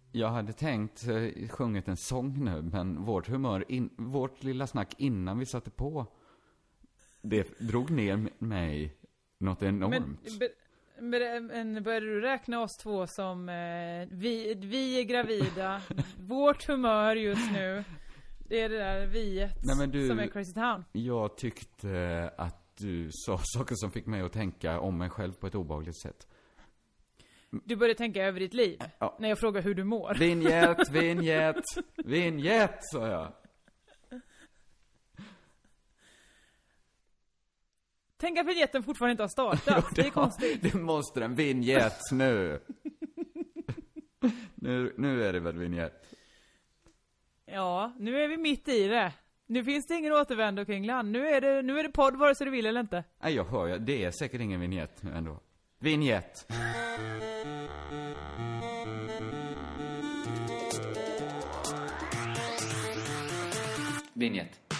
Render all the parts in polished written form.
Jag hade tänkt sjungit en sång nu, men vårt lilla snack innan vi satte på, det drog ner mig något enormt. Men började du räkna oss två som vi är gravida, vårt humör just nu, det är det där viet som är Crazy Town. Jag tyckte att du sa saker som fick mig att tänka om mig själv på ett obehagligt sätt. Du började tänka över ditt liv när jag frågar hur du mår. Vinjett, sa jag. Tänk att vinjetten fortfarande inte har startat. Det är konstigt. Det måste en vinjett nu. Nu är det väl vinjett. Ja, nu är vi mitt i det. Nu finns det ingen återvändo kring land. Nu är det podd vare sig du vill eller inte. Nej, jag hör ju. Det är säkert ingen vinjett nu ändå. Vinjett. Vinjett.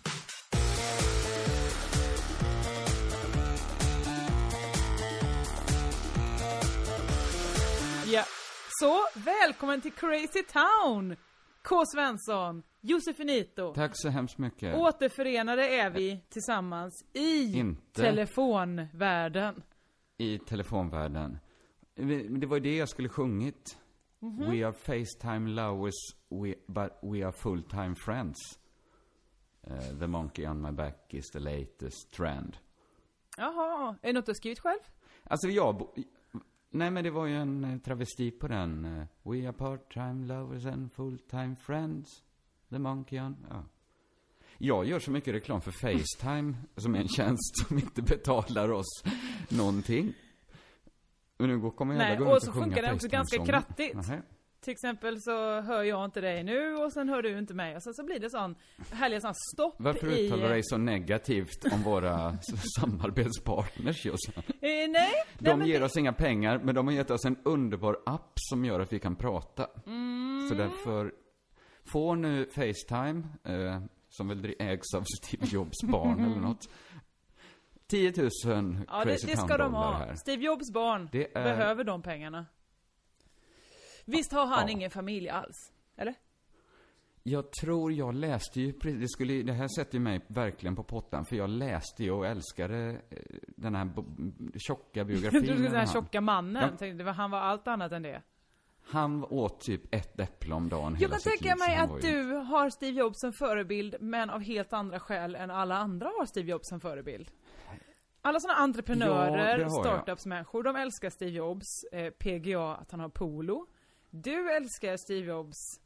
Ja, så välkommen till Crazy Town, K. Svensson, Josefinito. Tack så hemskt mycket. Återförenade är vi tillsammans i telefonvärlden. I telefonvärlden. Det var det jag skulle sjungit. Mm-hmm. We are FaceTime lovers, but we are full-time friends. The monkey on my back is the latest trend. Jaha, är det något du har skrivit själv? Alltså nej, men det var ju en travesti på den. We are part-time lovers and full-time friends. The monkey on... Ja. Jag gör så mycket reklam för FaceTime som är en tjänst som inte betalar oss någonting. Men nu kommer jag gå runt och så funkar det också ganska krattigt. Aha. Till exempel så hör jag inte dig nu och sen hör du inte mig. Och sen så blir det sån härliga sån stopp. Varför uttalar du dig så negativt om våra samarbetspartners, Jossan? Nej. De ger oss inga pengar, men de har gett oss en underbar app som gör att vi kan prata. Så därför får nu FaceTime, som väl ägs av Steve Jobs barn eller något, 10 000 ja, det ska de ha. Här. Steve Jobs barn behöver de pengarna. Visst har han ingen familj alls, eller? Jag tror jag läste ju, det här sätter ju mig verkligen på pottan, för jag läste ju och älskade den här tjocka biografin. Du den här tjocka mannen, han var allt annat än det. Han åt typ ett äpple om dagen. Jag kan tänka mig att du har Steve Jobs som förebild, men av helt andra skäl än alla andra har Steve Jobs som förebild. Alla såna entreprenörer, startups-människor, de älskar Steve Jobs, PGA, att han har polo. Du älskar Steve Jobs.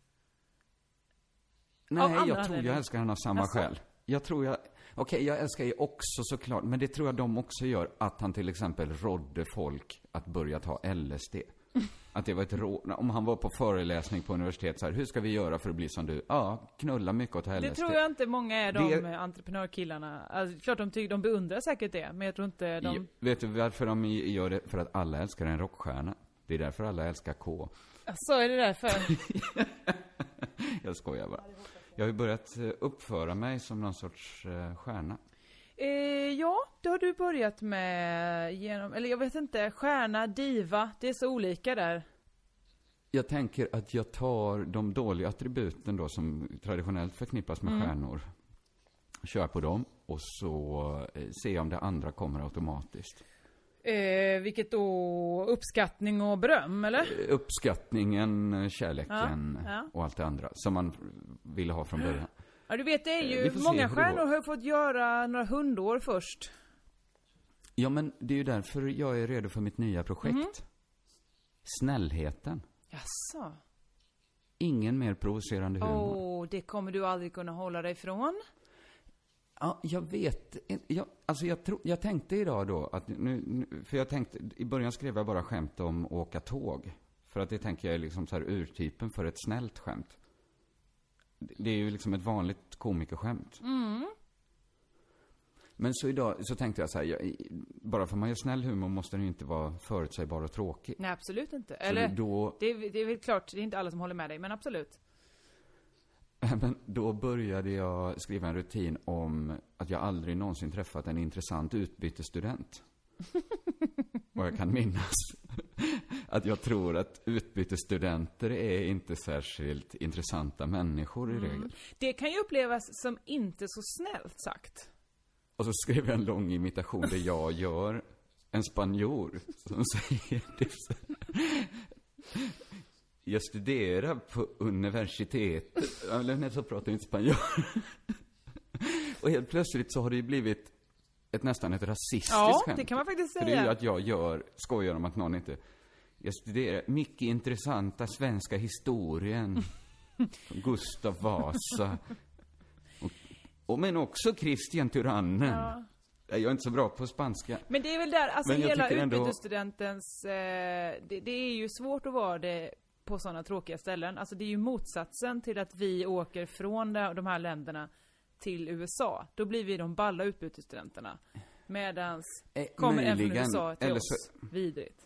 Nej, jag tror jag älskar han av samma skäl. Jag älskar ju också såklart, men det tror jag de också gör, att han till exempel rådde folk att börja ta LSD. Att det var ett råd, om han var på föreläsning på universitet så här, hur ska vi göra för att bli som du? Ja, knulla mycket och ta LSD. Det tror jag inte många är de entreprenörkillarna. Alltså, klart de beundrar säkert det, men jag tror inte de... Vet du varför de gör det? För att alla älskar en rockstjärna. Det är därför alla älskar K. Så är det därför. Jag skojar bara. Jag har ju börjat uppföra mig som någon sorts stjärna. Ja, det har du börjat med eller jag vet inte, stjärna, diva, det är så olika där. Jag tänker att jag tar de dåliga attributen då som traditionellt förknippas med stjärnor. Kör på dem och så ser jag om det andra kommer automatiskt. Vilket då uppskattning och beröm, eller? Uppskattningen, kärleken och allt det andra som man ville ha från början. Ja, du vet, det är ju många stjärnor har fått göra några hundår först. Ja, men det är ju därför jag är redo för mitt nya projekt. Snällheten. Jaså? Ingen mer provocerande humor. Det kommer du aldrig kunna hålla dig ifrån. Ja, jag vet. Jag tänkte idag då att för jag tänkte, i början skrev jag bara skämt om att åka tåg. För att det tänker jag är liksom så här urtypen för ett snällt skämt. Det är ju liksom ett vanligt komikerskämt. Men så idag så tänkte jag så här, bara för man gör snäll humor måste den ju inte vara förutsägbar och tråkig. Nej, absolut inte. Eller, det är väl klart, det är inte alla som håller med dig, men absolut. Men då började jag skriva en rutin om att jag aldrig någonsin träffat en intressant utbytesstudent. Vad jag kan minnas. att jag tror att utbytesstudenter är inte särskilt intressanta människor i regel. Det kan ju upplevas som inte så snällt sagt. Och så skrev jag en lång imitation där jag gör en spanjor som säger typ så här, jag studerar på universitetet. Eller så pratar jag inte spanjor. Och helt plötsligt så har det ju blivit nästan ett rasistiskt skämt. Ja, det kan man faktiskt säga. För det är ju att jag skojar om att någon inte... Jag studerar mycket intressanta svenska historien. Gustav Vasa. Men också Christian Tyrannen. Ja. Jag är inte så bra på spanska. Men det är väl där, alltså hela utbytesstudentens... Det är ju svårt att vara det på sådana tråkiga ställen. Alltså det är ju motsatsen till att vi åker från de här länderna till USA. Då blir vi de balla utbytesstudenterna. Medans kommer en från USA till oss. Vidrigt.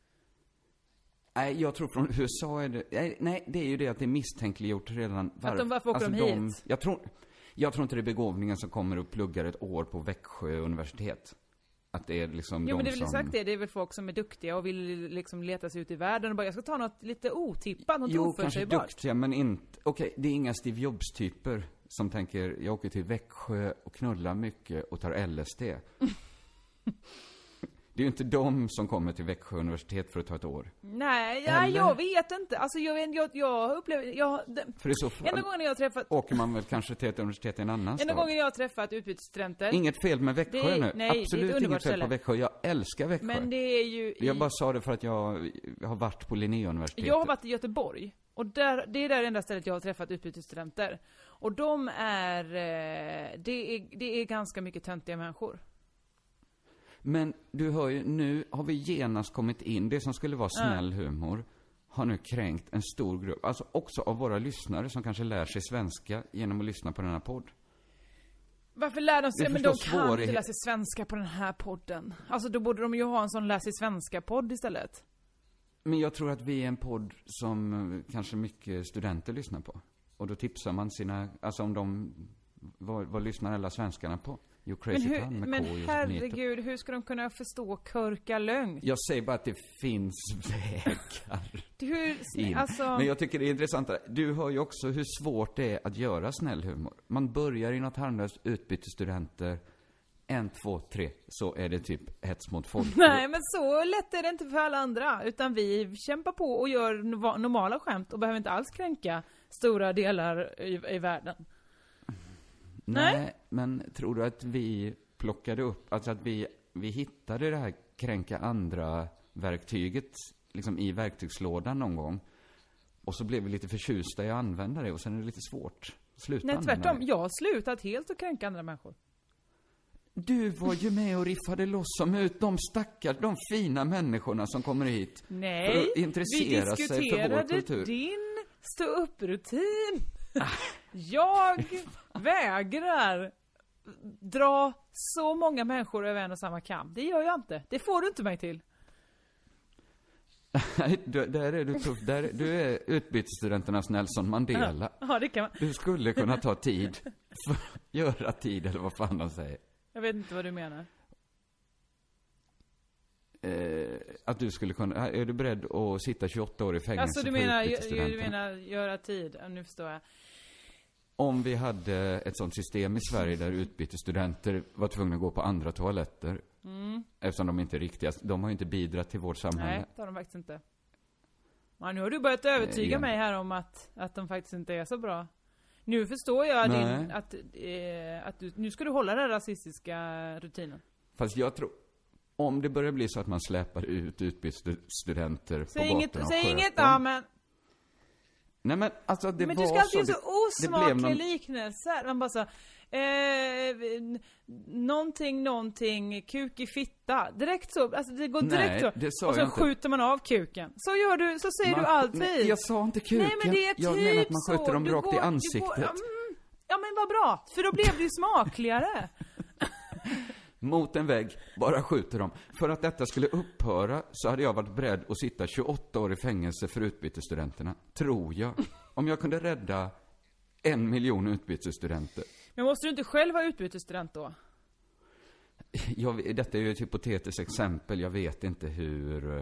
Nej, jag tror från USA är det... Nej, det är ju det att det är misstänkliggjort redan. Varför åker de hit? Jag tror inte det är begåvningen som kommer och pluggar ett år på Växjö universitet. Att det är liksom men det är väl exakt det. Det är väl folk som är duktiga och vill liksom leta sig ut i världen och bara, jag ska ta något lite otippat, något oförutsägbart. Jo, kanske duktiga, men inte... Okej, det är inga Steve Jobs-typer som tänker, jag åker till Växjö och knullar mycket och tar LSD. Det är ju inte de som kommer till Växjö universitet för att ta ett år. Nej, jag vet inte. Alltså jag upplever... För i så fall enda gången jag har träffat... åker man väl kanske till ett universitet i en annan stad. Enda gången jag har träffat utbytesstudenter... Inget fel med Växjö nu. Nej, absolut inget fel på Växjö. Jag älskar Växjö. Men det är ju... Jag bara sa det för att jag har varit på Linnéuniversitetet. Jag har varit i Göteborg. Och det är där enda stället jag har träffat utbytesstudenter. Och de är... Det är ganska mycket töntiga människor. Men du hör ju, nu har vi genast kommit in. Det som skulle vara snäll humor har nu kränkt en stor grupp. Alltså också av våra lyssnare som kanske lär sig svenska genom att lyssna på den här podden. Varför lär de sig? Men de kan inte lära sig svenska på den här podden. Alltså då borde de ju ha en sån lär sig svenska-podd istället. Men jag tror att vi är en podd som kanske mycket studenter lyssnar på. Och då tipsar man sina, alltså om de, vad lyssnar alla svenskarna på? Men herregud, hur ska de kunna förstå körka lögn? Jag säger bara att det finns vägar alltså... Men jag tycker det är intressant. Du hör ju också hur svårt det är att göra snäll humor. Man börjar i något harmlöst utbytesstudenter. 1, 2, 3, så är det typ hets mot folk. Nej, men så lätt är det inte för alla andra. Utan vi kämpar på och gör normala skämt och behöver inte alls kränka stora delar i världen. Nej, men tror du att vi plockade upp, alltså att vi hittade det här kränka andra verktyget liksom i verktygslådan någon gång, och så blev vi lite förtjusta i att använda det, och sen är det lite svårt att sluta använda det? Nej, tvärtom. Jag har slutat helt att kränka andra människor. Du var ju med och riffade loss som ut de de fina människorna som kommer hit. Nej, för att intressera sig för vår kultur. Vi diskuterade din stå-upp-rutin. Jag vägrar dra så många människor över en och samma kam. Det gör jag inte. Det får du inte mig till. Där är du tuff. Du är utbytesstudenternas Nelson Mandela. Ja, det kan man. Du skulle kunna ta tid. Göra tid, eller vad fan de säger. Jag vet inte vad du menar. Att du skulle kunna... Är du beredd att sitta 28 år i fängelse? Alltså du menar göra tid? Nu förstår jag. Om vi hade ett sånt system i Sverige där utbytesstudenter var tvungna att gå på andra toaletter. Eftersom de inte är riktiga. De har ju inte bidragit till vårt samhälle. Nej, det har de faktiskt inte. Men nu har du börjat övertyga mig här om att de faktiskt inte är så bra. Nu förstår jag att du, nu ska du hålla den rasistiska rutinen. Fast jag tror, om det börjar bli så att man släpar ut utbytesstudenter på gatorna och säg inget, ja, men... Nej, men alltså det men var du ska alltid så... så osmaklig liknelser. Man bara så... någonting, kuk i fitta. Direkt så, alltså det går direkt så. Det sa och så jag skjuter man av kuken. Så gör du, så säger du alltid. Nej, jag sa inte kuken. Nej, men det är typ jag menar att man skjuter så. dem rakt i ansiktet. Ja, men vad bra. För då blev det ju smakligare. Mot en vägg, bara skjuter dem. För att detta skulle upphöra så hade jag varit beredd att sitta 28 år i fängelse för utbytesstudenterna. Tror jag. Om jag kunde rädda 1 miljon utbytesstudenter. Men måste du inte själv vara utbytesstudent då? Detta är ju ett hypotetiskt exempel. Jag vet inte hur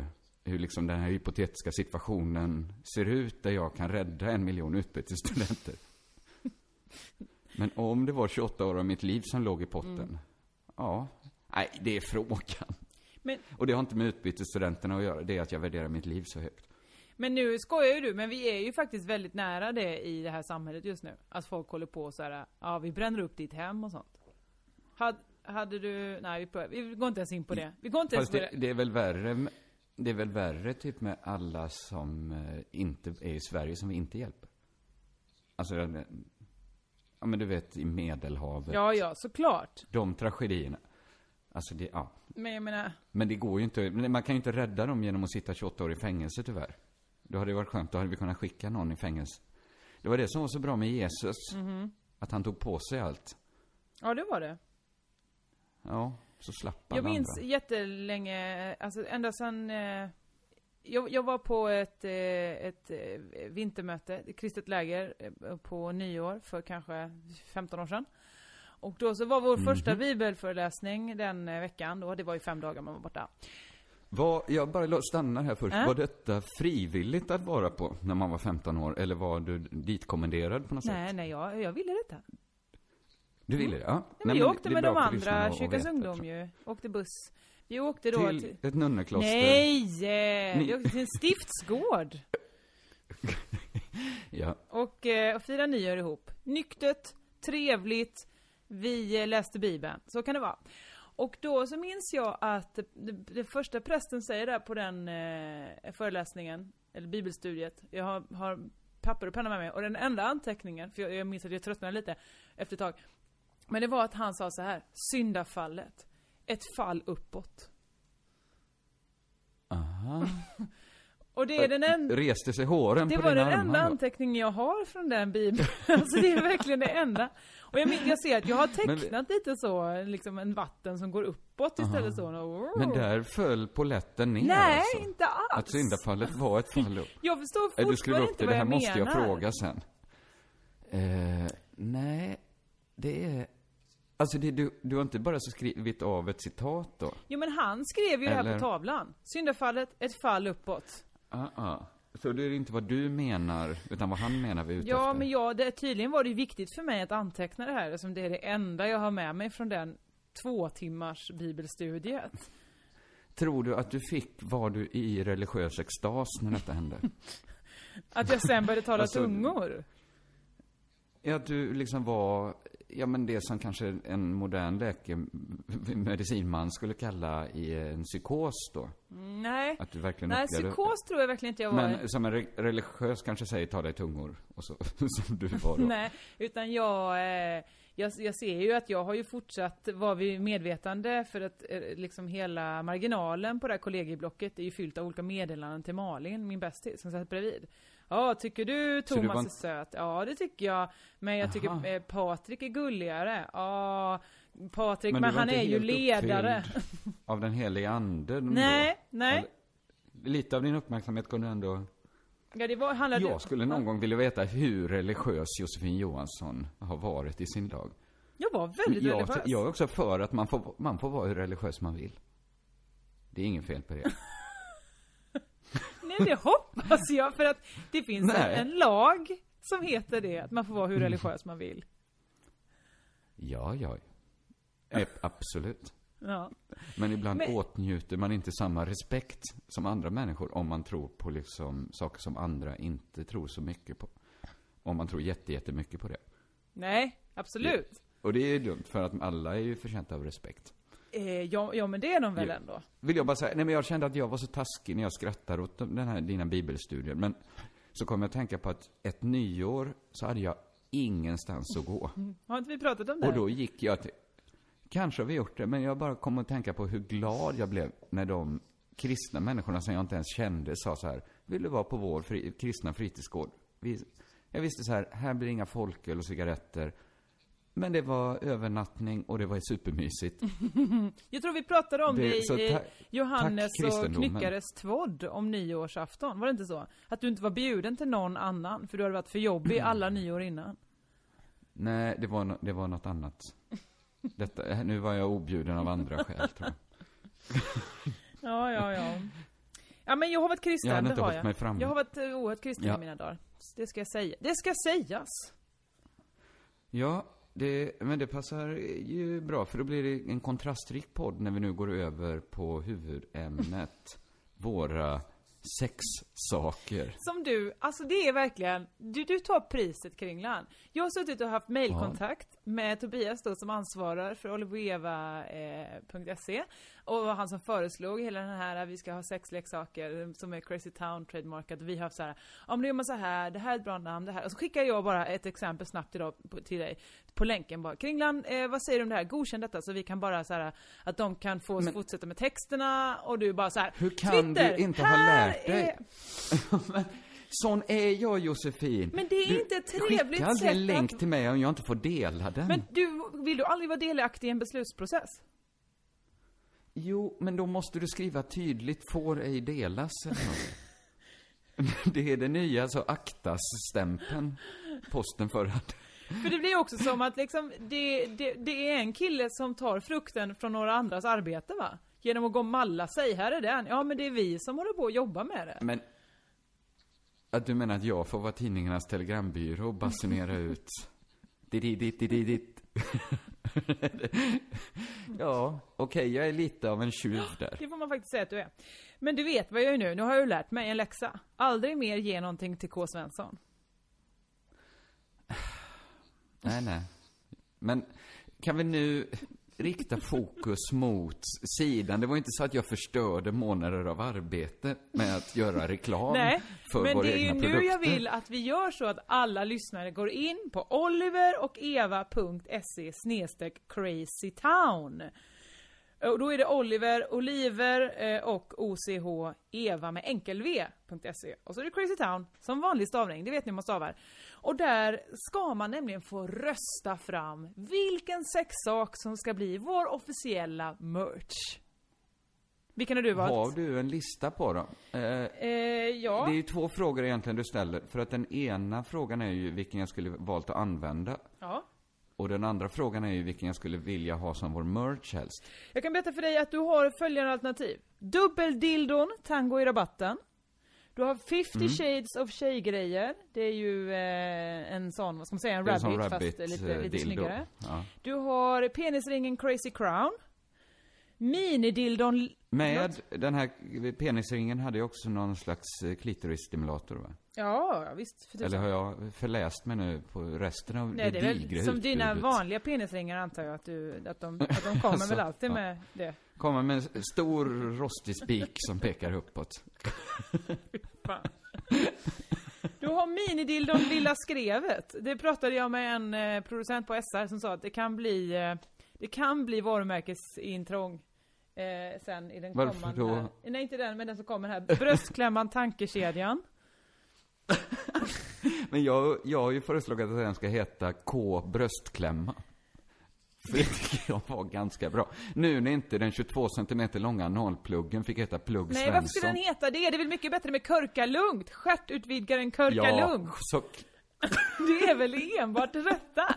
hur liksom den här hypotetiska situationen ser ut där jag kan rädda 1 miljon utbytesstudenter. Men om det var 28 år av mitt liv som låg i potten. Ja, nej, det är frågan. Och det har inte med utbytesstudenterna att göra. Det är att jag värderar mitt liv så högt. Men nu skojar ju du, men vi är ju faktiskt väldigt nära det i det här samhället just nu. Att folk håller på så här, ja, vi bränner upp ditt hem och sånt. Hade du, nej, vi går inte ens in på det. Vi går inte ens på det. Det är väl värre typ med alla som inte är i Sverige som vi inte hjälper. Alltså, ja, men du vet, i Medelhavet. Ja, såklart. De tragedierna. Alltså det, ja. Men jag menar... Men det går ju inte, man kan ju inte rädda dem genom att sitta 28 år i fängelse tyvärr. Då hade det varit skönt, då hade vi kunnat skicka någon i fängelse. Det var det som var så bra med Jesus. Att han tog på sig allt. Ja, det var det. Ja, så slapp alla Jag minns jättelänge, alltså ända sedan... Jag var på ett vintermöte, ett kristet läger på nyår för kanske 15 år sedan. Och då så var vår första bibelföreläsning den veckan då. Det var ju 5 dagar man var borta. Jag bara stannar här först. Var detta frivilligt att vara på när man var 15 år? Eller var du ditkommenderad på något sätt? Nej, jag ville detta. Du ville det? Ja. Nej, men jag åkte med de andra, Kyrkans ungdom ju. Åkte buss. Vi åkte då till ett nunnekloster. Nej! Vi åkte till en stiftsgård. Ja. Och fira nyår ihop. Nyktert, trevligt. Vi läste Bibeln. Så kan det vara. Och då så minns jag att det första prästen säger där på den föreläsningen, eller bibelstudiet. Jag har papper och penna med mig. Och den enda anteckningen, för jag minns att jag tröttnade lite efter ett tag. Men det var att han sa så här: syndafallet. Ett fall uppåt. Aha. Och det är den enda... Reste sig håren på dina armar. Det var den enda anteckningen jag har från den bibeln. Alltså det är verkligen det enda. Och jag ser att jag har tecknat lite så, liksom en vatten som går uppåt istället så. Men där föll polletten ner. Nej, alltså. inte alls. Att syndafallet var ett fall upp. Jag förstår fortfarande inte vad jag menar. Det här måste jag fråga sen. Nej, det är... Alltså du har inte bara så skrivit av ett citat då? Jo, men han skrev ju det här på tavlan. Syndafallet, ett fall uppåt. Så det är inte vad du menar, utan vad han menar vi ute Ja, efter. Men tydligen var det viktigt för mig att anteckna det här, eftersom det är det enda jag har med mig från den 2 timmars bibelstudiet. Tror du att var du i religiös extas när detta hände? Att jag sen började tala tungor? Ja, att du liksom var... Ja, men det som kanske en modern medicinman skulle kalla i en psykos då. Nej. Att du verkligen Nej, psykos tror jag verkligen inte jag var. Men som en religiös kanske säger, tala i tungor. Och så, som du var då. Nej, utan jag ser ju att jag har ju fortsatt vara vid medvetande, för att liksom hela marginalen på det här kollegieblocket är ju fyllt av olika meddelanden till Malin, min bästis, som satt bredvid. Ja, tycker du Thomas är söt? Ja, det tycker jag. Men jag tycker Patrik är gulligare. Ja, Patrik, men han är ju ledare. Av den heliga anden. Nej. Lite av din uppmärksamhet kunde ändå... Ja, jag skulle någon gång vilja veta hur religiös Josefin Johansson har varit i sin lag. Jag var väldigt religiös. Jag är också för att man får vara hur religiös man vill. Det är ingen fel på det. Nej, det hoppas jag, för att det finns en lag som heter det, att man får vara hur religiös man vill. Ja. Absolut. Ja. Men ibland åtnjuter man inte samma respekt som andra människor om man tror på liksom saker som andra inte tror så mycket på. Om man tror jättemycket på det. Nej, absolut. Det, och det är dumt, för att alla är ju förtjänta av respekt. Ja, men det är de väl ändå. Vill jag bara säga, nej, men jag kände att jag var så taskig när jag skrattar åt dina bibelstudier. Men så kom jag att tänka på att ett nyår så hade jag ingenstans att gå. Har inte vi pratat om det? Och då gick jag till... Kanske har vi gjort det, men jag bara kom att tänka på hur glad jag blev när de kristna människorna som jag inte ens kände sa så här: vill du vara på vår kristna fritidsgård? Jag visste så här blir inga folköl och cigaretter. Men det var övernattning och det var supermysigt. Jag tror vi pratade om det i Johannes och Knyckares tvodd om nyårsafton. Var det inte så? Att du inte var bjuden till någon annan, för du hade varit för jobbig alla nyår innan. Nej, det var något annat. Nu var jag objuden av andra skäl, tror jag. Ja. Ja, men jag har varit kristen, Jag hade det inte har hållit jag. mig framme. Jag har varit oerhört kristen i mina dagar. Det ska jag säga. Det ska sägas. Ja, men det passar ju bra, för då blir det en kontrastrik podd när vi nu går över på huvudämnet. Våra sexsaker. Som du, alltså det är verkligen, du tar priset, Kringlan. Jag har suttit och haft mejlkontakt med Tobias då, som ansvarar för olivereva.se, och han som föreslog hela den här, vi ska ha sexleksaker som är Crazy Town trademarkat, och vi har haft så här, om det gör man så här, det här är ett bra namn, det här, och så skickar jag bara ett exempel snabbt idag till dig på länken bara, Kringlan, vad säger du om det här? Godkänn detta så vi kan bara så här, att de kan få fortsätta med texterna, och du bara så här, hur kan Twitter, du inte ha lärt dig? Sån är jag, Josefin. Men det är inte ett trevligt sätt. Skicka aldrig en länk till mig om jag inte får dela den. Men vill du aldrig vara delaktig i en beslutsprocess? Jo, men då måste du skriva tydligt, får ej delas eller något. Det är det nya, så aktas-stämpeln posten för att... För det blir också som att liksom, det är en kille som tar frukten från några andras arbete, va? Genom att gå och malla sig, här är den. Ja, men det är vi som håller på att jobba med det. Men att du menar att jag får vara tidningarnas telegrambyrå och basunera ut dit. Ja, okej, jag är lite av en tjuv där. Det får man faktiskt säga att du är. Men du vet vad jag gör nu. Nu har jag ju lärt mig en läxa. Aldrig mer ge någonting till K. Svensson. Nej. Men kan vi nu rikta fokus mot sidan? Det var inte så att jag förstörde månader av arbete med att göra reklam för våra egna produkter. Nej, men det är ju nu jag vill att vi gör så att alla lyssnare går in på oliverocheva.se/crazytown. Och då är det Oliver och OCH Eva med enkel-v.se. Och så är det Crazy Town som vanlig stavning, det vet ni om man stavar. Och där ska man nämligen få rösta fram vilken sexsak som ska bli vår officiella merch. Vilken har du valt? Har du en lista på dem? Ja. Det är ju 2 frågor egentligen du ställer. För att den ena frågan är ju vilken jag skulle valt att använda. Ja. Och den andra frågan är ju vilken jag skulle vilja ha som vår merch helst. Jag kan berätta för dig att du har följande alternativ. Dubbeldildon, tango i rabatten. Du har 50 shades of tjejgrejer. Det är ju en sån, vad ska man säga, en rabbit fast lite snyggare. Ja. Du har penisringen Crazy Crown. Minidildon... Med den här penisringen hade jag också någon slags klitorisstimulator, va? Ja, visst. Eller har jag förläst mig nu på resten av det digra är väl som dina vanliga penisringar, antar jag, att de kommer alltså, väl alltid med det. Kommer med en stor rostig spik som pekar uppåt. Du har minidildon Lilla Skrevet. Det pratade jag med en producent på SR som sa att det kan bli varumärkesintrång sen i den Varför kommande då? Nej, inte den, men den som kommer här. Bröstklämman tankekedjan. Men jag har ju föreslagit att den ska heta K bröstklämma. För det tycker jag var ganska bra. Nu när inte den 22 cm långa analpluggen fick heta Plugg Svensson. Nej, varför skulle den heta det? Det är väl mycket bättre med Körka Lugnt. Stjärtutvidgaren Körka Lugnt. Så... Det är väl enbart rätta.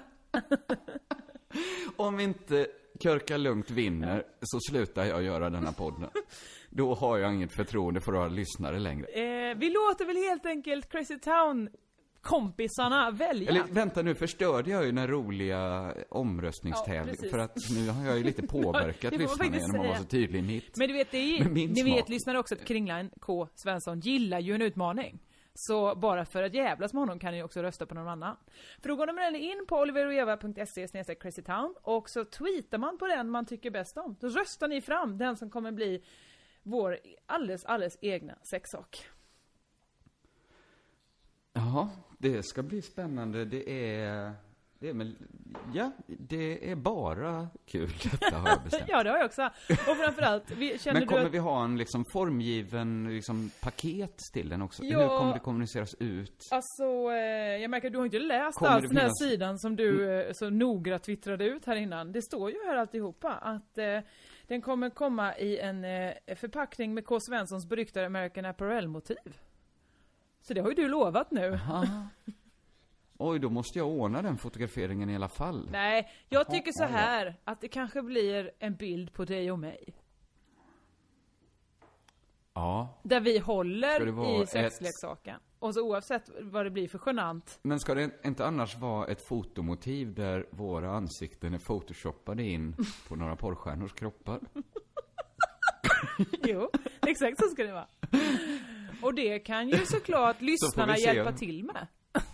Om inte Körka Lugnt vinner så slutar jag göra denna podden. Då har jag inget förtroende för våra lyssnare längre. Vi låter väl helt enkelt Crazy Town kompisarna välja. Eller vänta, nu förstörde jag ju den roliga omröstningstävlingen. För att nu har jag ju lite påverkat lyssnarna genom att vara så tydlig i mitt. Men du vet, ni vet lyssnare också att Kringlan K. Svensson gillar ju en utmaning. Så bara för att jävlas med honom kan ni också rösta på någon annan. För då går man in på oliveroeva.se/crazytown och så tweetar man på den man tycker bäst om. Då röstar ni fram den som kommer bli vår alldeles egna sexsak. Ja, det ska bli spännande. Det är bara kul, detta har jag bestämt. Ja, det har jag också. Och framförallt, men kommer vi ha en liksom formgiven paket till den också? Ja, hur kommer det kommuniceras ut? Alltså, jag märker att du har inte läst alls den här sidan som du så noga twittrade ut här innan. Det står ju här alltihopa att den kommer komma i en förpackning med K. Svenssons beryktade American Apparel-motiv. Så det har ju du lovat nu. Oj, då måste jag ordna den fotograferingen i alla fall. Nej, jag tycker så här att det kanske blir en bild på dig och mig. Ja. Där vi håller i sexleksaken. Och så oavsett vad det blir för genant. Men ska det inte annars vara ett fotomotiv där våra ansikten är photoshoppade in på några porrstjärnors kroppar? Jo, exakt så ska det vara. Och det kan ju såklart lyssnarna hjälpa till med.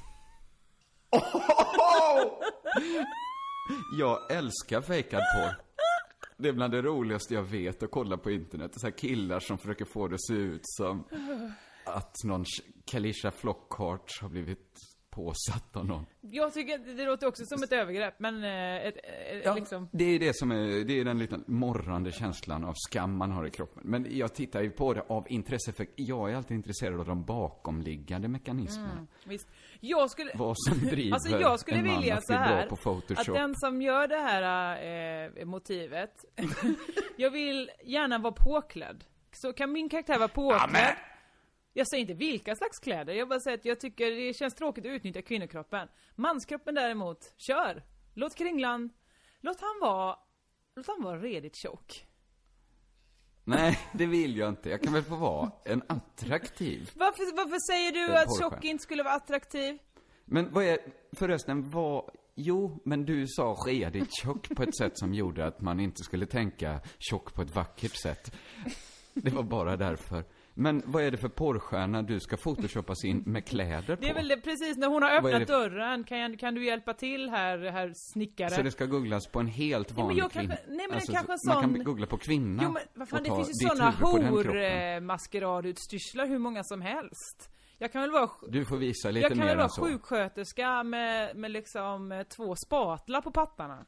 Jag älskar fejkad porr. Det är bland det roligaste jag vet att kolla på internet. Så här killar som försöker få det att se ut som att någon Kalisha Flockhart har blivit påsatt av någon. Jag tycker det låter också som ett övergrepp, men liksom... Det är det som det är den lite morrande känslan av skam man har i kroppen. Men jag tittar ju på det av intresse, för jag är alltid intresserad av de bakomliggande mekanismerna. Visst. Vad som driver alltså jag skulle vilja så här, på Photoshop. att den som gör det här motivet, jag vill gärna vara påklädd. Så kan min karaktär vara påklädd? Jag säger inte vilka slags kläder. Jag bara säger att jag tycker det känns tråkigt att utnyttja kvinnokroppen. Manskroppen däremot, kör. Låt kringlan. Låt han vara redigt tjock. Nej, det vill jag inte. Jag kan väl få vara en attraktiv. Varför säger du att tjock inte skulle vara attraktiv? Men vad är förresten jo, men du sa redigt tjock på ett sätt som gjorde att man inte skulle tänka tjock på ett vackert sätt. Det var bara därför. Men vad är det för porrstjärna du ska photoshoppas in med kläder på? Det är väl det, precis när hon har öppnat dörren. Kan du hjälpa till här snickare? Så det ska googlas på en helt vanlig kvinna? Nej, men det kanske en sån... Man kan googla på kvinna. Jo, men vad fan, det finns ju sådana hormaskeradutstyrslar hur många som helst. Jag kan väl vara... Du får visa lite mer än så. Jag kan väl vara sjuksköterska med liksom 2 spatlar på pattarna.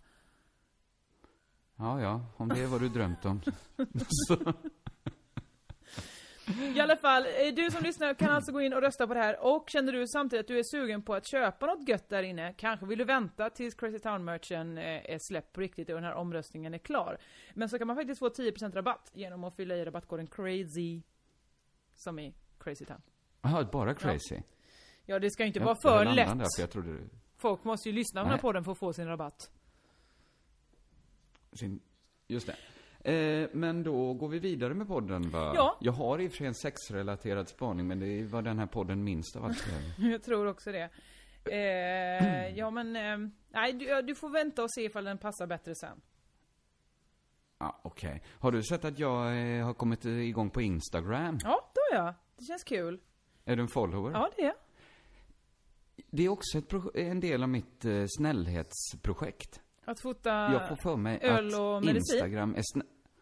Ja, om det är vad du drömt om. Så... I alla fall, du som lyssnar kan alltså gå in och rösta på det här. Och känner du samtidigt att du är sugen på att köpa något gött där inne, kanske vill du vänta tills Crazy Town-merchen är släppt på riktigt och den här omröstningen är klar. Men så kan man faktiskt få 10% rabatt genom att fylla i rabattkoden CRAZY, som i Crazy Town. Jaha, bara Crazy? Ja, det ska inte vara för lätt. Där, för jag trodde det... Folk måste ju lyssna på den podden för att få sin rabatt. Just det. Men då går vi vidare med podden, va? Ja. Jag har i och för sig en sexrelaterad spaning, men det var den här podden minst av allt. Jag tror också det. Ja, men nej, du får vänta och se ifall den passar bättre sen. Okej. Har du sett att jag har kommit igång på Instagram? Ja, då är jag. Det känns kul. Är du en follower? Ja, det är. Det är också en del av mitt snällhetsprojekt. Att fota jag får för mig öl och att medicin. Instagram är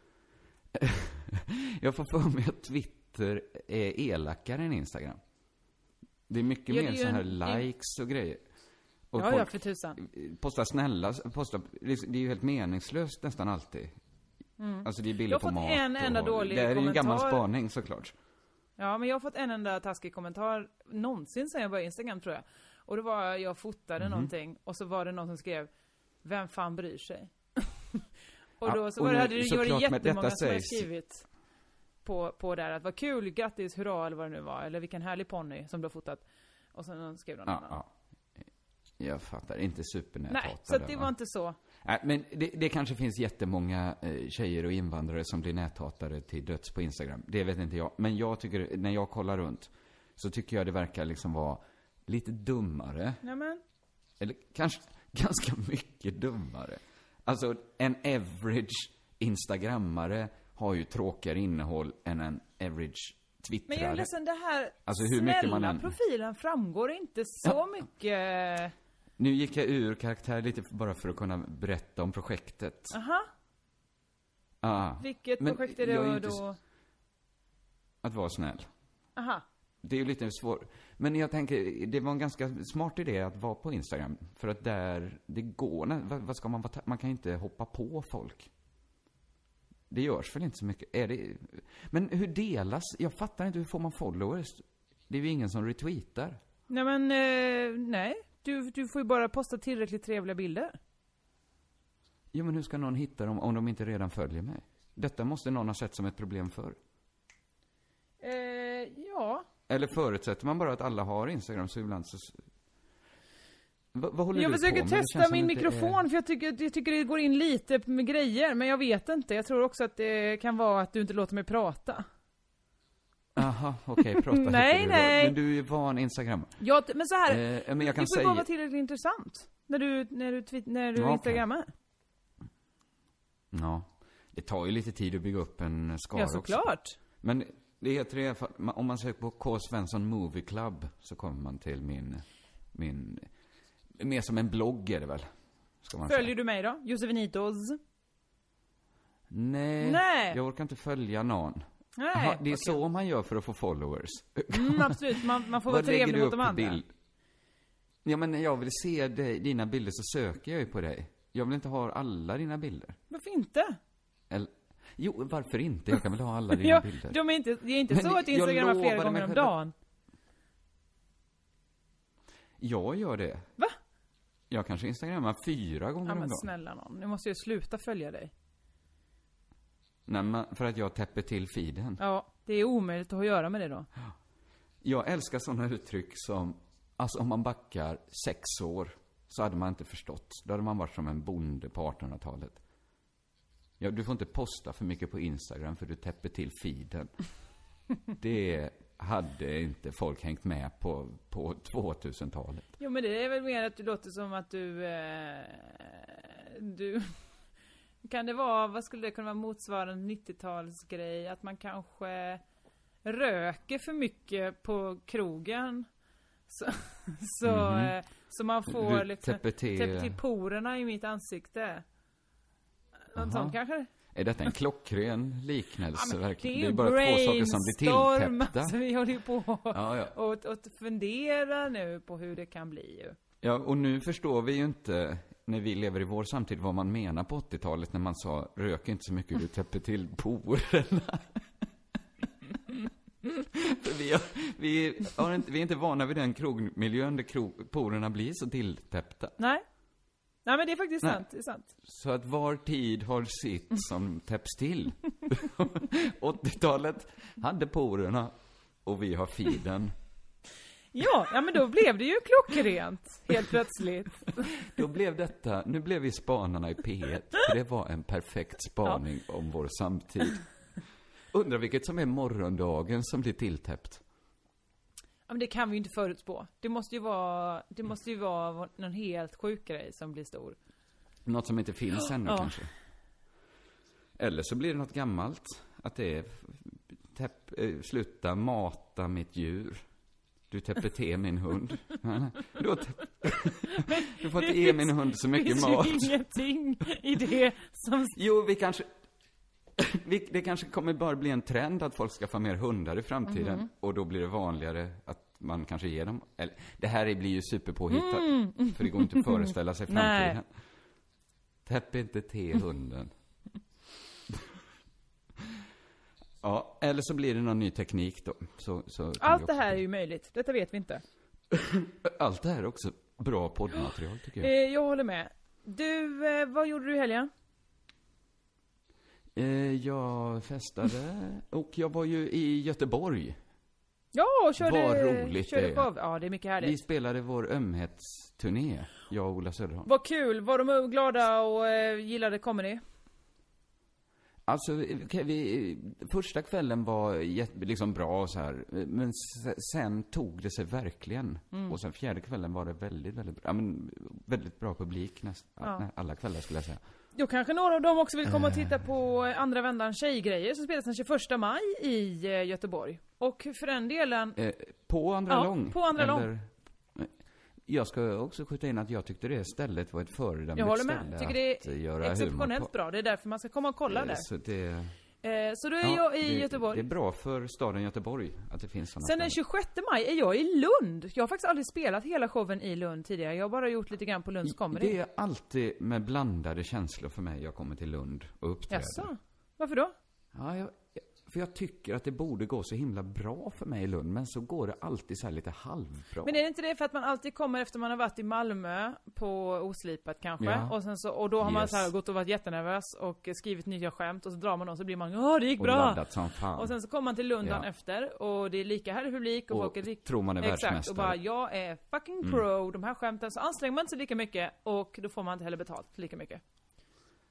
jag får för mig att Twitter är elakare än Instagram. Det är mycket mer så här likes och grejer. Och ja, för tusan. Posta snälla, det är ju helt meningslöst nästan alltid. Alltså det är bilder på mat. Jag har fått en enda dålig kommentar. Det är kommentar. en gammal spaning såklart. Ja, men jag har fått en enda taskig kommentar någonsin sen jag började Instagram, tror jag. Och det var, jag fotade någonting och så var det någon som skrev: vem fan bryr sig? Och då så hade det jättemånga som hade skrivit på där att vad kul, grattis, hurra, eller vad det nu var, eller vilken härlig ponny som du har fotat. Och sen skrev någon annan. Jag fattar, inte supernäthatare. Nej, så att det var inte så. Nej, men det kanske finns jättemånga tjejer och invandrare som blir näthatare till döds på Instagram. Det vet inte jag. Men jag tycker, när jag kollar runt, så tycker jag det verkar liksom vara lite dummare. Nämen. Eller kanske ganska mycket dummare. Alltså, en average instagrammare har ju tråkigare innehåll än en average twittrare. Men jag är ledsen, det här alltså, hur mycket man profilen framgår inte så mycket. Nu gick jag ur karaktär lite bara för att kunna berätta om projektet. Aha. Vilket projekt är det då? Att vara snäll. Aha. Det är ju lite svårt. Men jag tänker, det var en ganska smart idé att vara på Instagram. För att där, det går, vad ska man kan inte hoppa på folk. Det görs väl inte så mycket. Men hur delas? Jag fattar inte, hur får man followers? Det är ju ingen som retweetar. Nej, men nej. Du får ju bara posta tillräckligt trevliga bilder. Jo, men hur ska någon hitta dem om de inte redan följer mig? Detta måste någon ha sett som ett problem för. Ja. Eller förutsätter man bara att alla har Instagram, så ibland så... Vad håller jag du försöker på testa min mikrofon, för jag tycker det går in lite med grejer, men jag vet inte. Jag tror också att det kan vara att du inte låter mig prata. Aha, okej, prata lite. Nej. Men du är van Instagram. Ja, men så här, men jag kan det får ju vara tillräckligt intressant när du instagrammar. Ja, det tar ju lite tid att bygga upp en skara också. Ja, såklart. Men det heter det, om man söker på K. Svensson Movie Club så kommer man till min mer som en blogg är det väl, ska man Följer säga. du mig då? Josefinitos? Nej, jag orkar inte följa någon. Nej, aha, det är så man gör för att få followers. Absolut, man får vara trevlig mot de andra. Ja, men när jag vill se dina bilder så söker jag ju på dig. Jag vill inte ha alla dina bilder. Varför inte? Jo, varför inte? Jag kan väl ha alla dina bilder. Det är inte men så att du instagrammar flera gånger om dagen. Jag gör det. Va? Jag kanske instagrammar 4 gånger om dagen. Men snälla någon, nu måste jag sluta följa dig. Nej, men för att jag täpper till feeden. Ja, det är omöjligt att göra med det då. Jag älskar sådana uttryck som, alltså om man backar 6 år så hade man inte förstått. Då hade man varit som en bonde på 1800-talet. Ja, du får inte posta för mycket på Instagram för du täpper till feeden. Det hade inte folk hängt med på 2000-talet. Jo, men det är väl mer att du låter som att du kan det vara, vad skulle det kunna vara motsvarande 90-talsgrej? Att man kanske röker för mycket på krogen. Så man får liksom täpper till porerna i mitt ansikte. Något sånt kanske? Är detta en klockren liknelse verkligen? Det är bara 2 saker som blir tilltäppta. Alltså, vi håller ju på och fundera nu på hur det kan bli ju. Ja, och nu förstår vi ju inte när vi lever i vår samtid vad man menar på 80-talet när man sa rök inte så mycket, du täpper till porerna. För vi är inte vana vid den krogmiljön där porerna blir så tilltäppta. Nej, men det är faktiskt sant. Det är sant. Så att var tid har sitt som täpps till. 80-talet hade porerna och vi har feeden. Ja, men då blev det ju klockrent, helt plötsligt. Då blev detta, nu blev vi spanarna i P1, för det var en perfekt spaning om vår samtid. Undrar vilket som är morgondagen som blir tilltäppt. Ja, men det kan vi ju inte förutspå. Det måste ju vara någon helt sjuk grej som blir stor. Något som inte finns ännu kanske. Eller så blir det något gammalt. Att det är sluta mata mitt djur. Du täpper till min hund. Du får inte ge min hund så mycket mat. Det finns ju ingenting i det som... Jo, det kanske kommer bara bli en trend att folk ska få mer hundar i framtiden. Och då blir det vanligare att man kanske ger dem... Eller, det här blir ju superpåhittat. För det går inte att föreställa sig framtiden. Nej. Täpp inte till hunden. Ja, eller så blir det någon ny teknik då. Så allt det här är ju möjligt. Detta vet vi inte. Allt det här är också bra poddmaterial tycker jag. Jag håller med. Du, vad gjorde du i helgen? Jag festade och jag var ju i Göteborg. Ja, och körde... Vad roligt det är. Ja, det är mycket härligt. Vi spelade vår ömhetsturné, jag och Ola Söderholm. Vad kul, var de glada och gillade comedy? Alltså, första kvällen var liksom bra och så här, men sen tog det sig verkligen. Och sen 4:e kvällen var det väldigt, väldigt bra. Men väldigt bra publik alla kvällar skulle jag säga. Då kanske några av dem också vill komma och titta på andra vändan tjejgrejer som spelas den 21 maj i Göteborg. Och för den delen... på andra lång? På andra lång. Jag ska också skjuta in att jag tyckte det stället var ett föredömligt ställe. Jag håller med. Jag tycker det är exceptionellt bra. Det är därför man ska komma och kolla där. Så då är jag i Göteborg. Det är bra för staden Göteborg att det finns sådana. Sen den 26 maj är jag i Lund. Jag har faktiskt aldrig spelat hela showen i Lund tidigare. Jag har bara gjort lite grann på Lunds comedy. Det är alltid med blandade känslor för mig jag kommer till Lund och uppträder. Jaså? Varför då? Ja, för jag tycker att det borde gå så himla bra för mig i Lund, men så går det alltid så här lite halvbra. Men är det inte det för att man alltid kommer efter man har varit i Malmö på Oslipat kanske? Ja. Och då har man så här gått och varit jättenervös och skrivit nya skämt och så drar man dem så blir man, det gick bra! Som fan. Och sen så kommer man till Lund efter och det är lika härlig publik och folk är tror man är världsmästare. Exakt, och bara, jag är fucking pro, de här skämten, så anstränger man inte så lika mycket och då får man inte heller betalt lika mycket.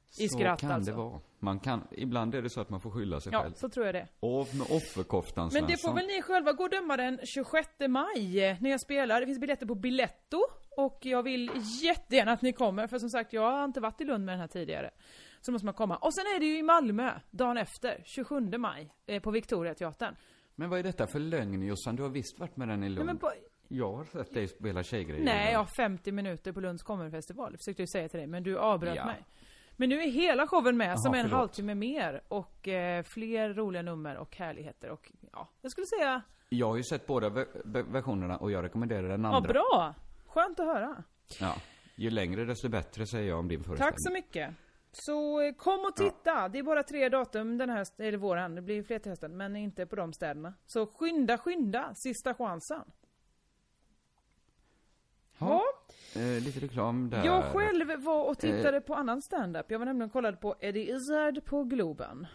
I skratt kan alltså. Det vara. Ibland är det så att man får skylla sig själv. Ja, så tror jag det. Av med offerkoftan, Men det får väl ni själva gå och döma den 26 maj när jag spelar. Det finns biljetter på Biletto. Och jag vill jättegärna att ni kommer. För som sagt, jag har inte varit i Lund med den här tidigare. Så måste man komma. Och sen är det ju i Malmö, dagen efter, 27 maj, på Victoriateatern. Men vad är detta för lögn, Jossan? Du har visst varit med den i Lund. Nej, Jag har sett dig spela tjejgrejer. Nej, jag har 50 minuter på Lunds Comedyfestival. Det försökte jag säga till dig, men du avbröt mig. Men nu är hela showen med, som är en halvtimme mer. Och fler roliga nummer och härligheter. Och ja, jag skulle säga... Jag har ju sett båda versionerna och jag rekommenderar den andra. Ja, bra! Skönt att höra. Ja, ju längre desto bättre, säger jag om din föreställning. Tack så mycket. Så kom och titta. Ja. Det är bara 3 datum den här, eller våren. Det blir fler till hösten, men inte på de städerna. Så skynda. Sista chansen. Ja. Lite reklam där. Jag själv var och tittade på annan stand-up. Jag var nämligen och kollade på Eddie Izzard på Globen.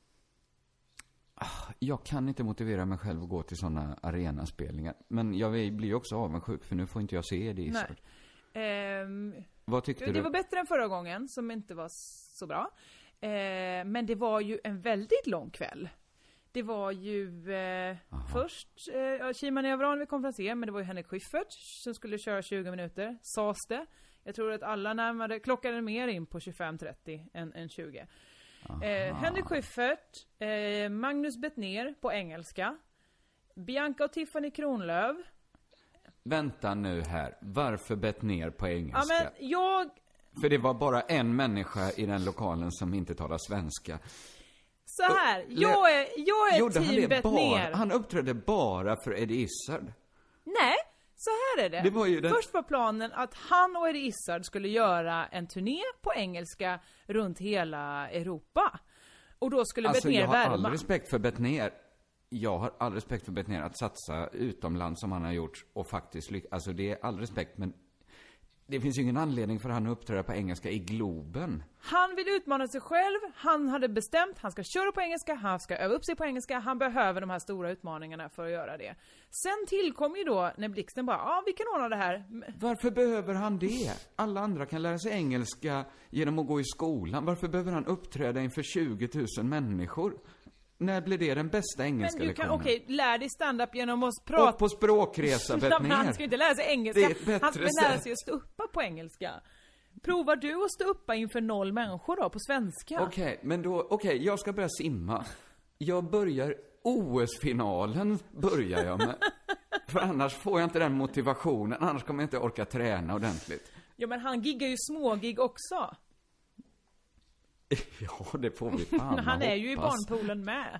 Jag kan inte motivera mig själv att gå till sådana arenaspelningar. Men jag blir ju också avundsjuk, för nu får inte jag se Eddie Izzard. Vad tyckte du? Det var bättre än förra gången, som inte var så bra. Men det var ju en väldigt lång kväll. Det var ju först Shimon Evran vid konferenser, men det var ju Henrik Schyffert som skulle köra 20 minuter, sades det. Jag tror att alla klockade mer in på 25-30 än 20. Henrik Schyffert, Magnus Bettner på engelska, Bianca och Tiffany Kronlöf. Vänta nu här, varför Bettner på engelska? Ja, men För det var bara en människa i den lokalen som inte talar svenska. Så här, jag är team Bettner. Han uppträdde bara för Eddie Izzard. Nej, så här är det. Var Först var planen att han och Eddie Izzard skulle göra en turné på engelska runt hela Europa. Och då skulle Bettner värma. Jag har all respekt för Bettner. Jag har all respekt för Bettner att satsa utomlands som han har gjort och faktiskt alltså det är all respekt, men det finns ju ingen anledning för han att uppträda på engelska i Globen. Han vill utmana sig själv. Han hade bestämt, han ska köra på engelska, han ska öva upp sig på engelska. Han behöver de här stora utmaningarna för att göra det. Sen tillkom ju då när Blixten bara, vi kan ordna det här. Varför behöver han det? Alla andra kan lära sig engelska genom att gå i skolan. Varför behöver han uppträda inför 20 000 människor? När blir det den bästa engelska lektionen? Men du kan, lär dig stand-up genom att prata. Och på språkresa, Bettner. Han ska ju inte lära sig engelska. Det är ett bättre han ska lära sig att stå uppa på engelska. Provar du att stå uppa inför 0 människor då, på svenska? Okej, jag ska börja simma. Jag börjar OS-finalen, börjar jag med. För annars får jag inte den motivationen. Annars kommer jag inte orka träna ordentligt. Ja, men han giggar ju smågig också. Ja, det får vi fan han är ju i barnpoolen med.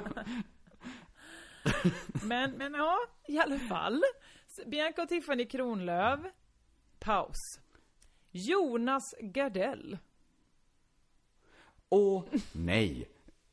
men ja, i alla fall. Bianca och Tiffany Kronlöf. Paus. Jonas Gardell. Nej.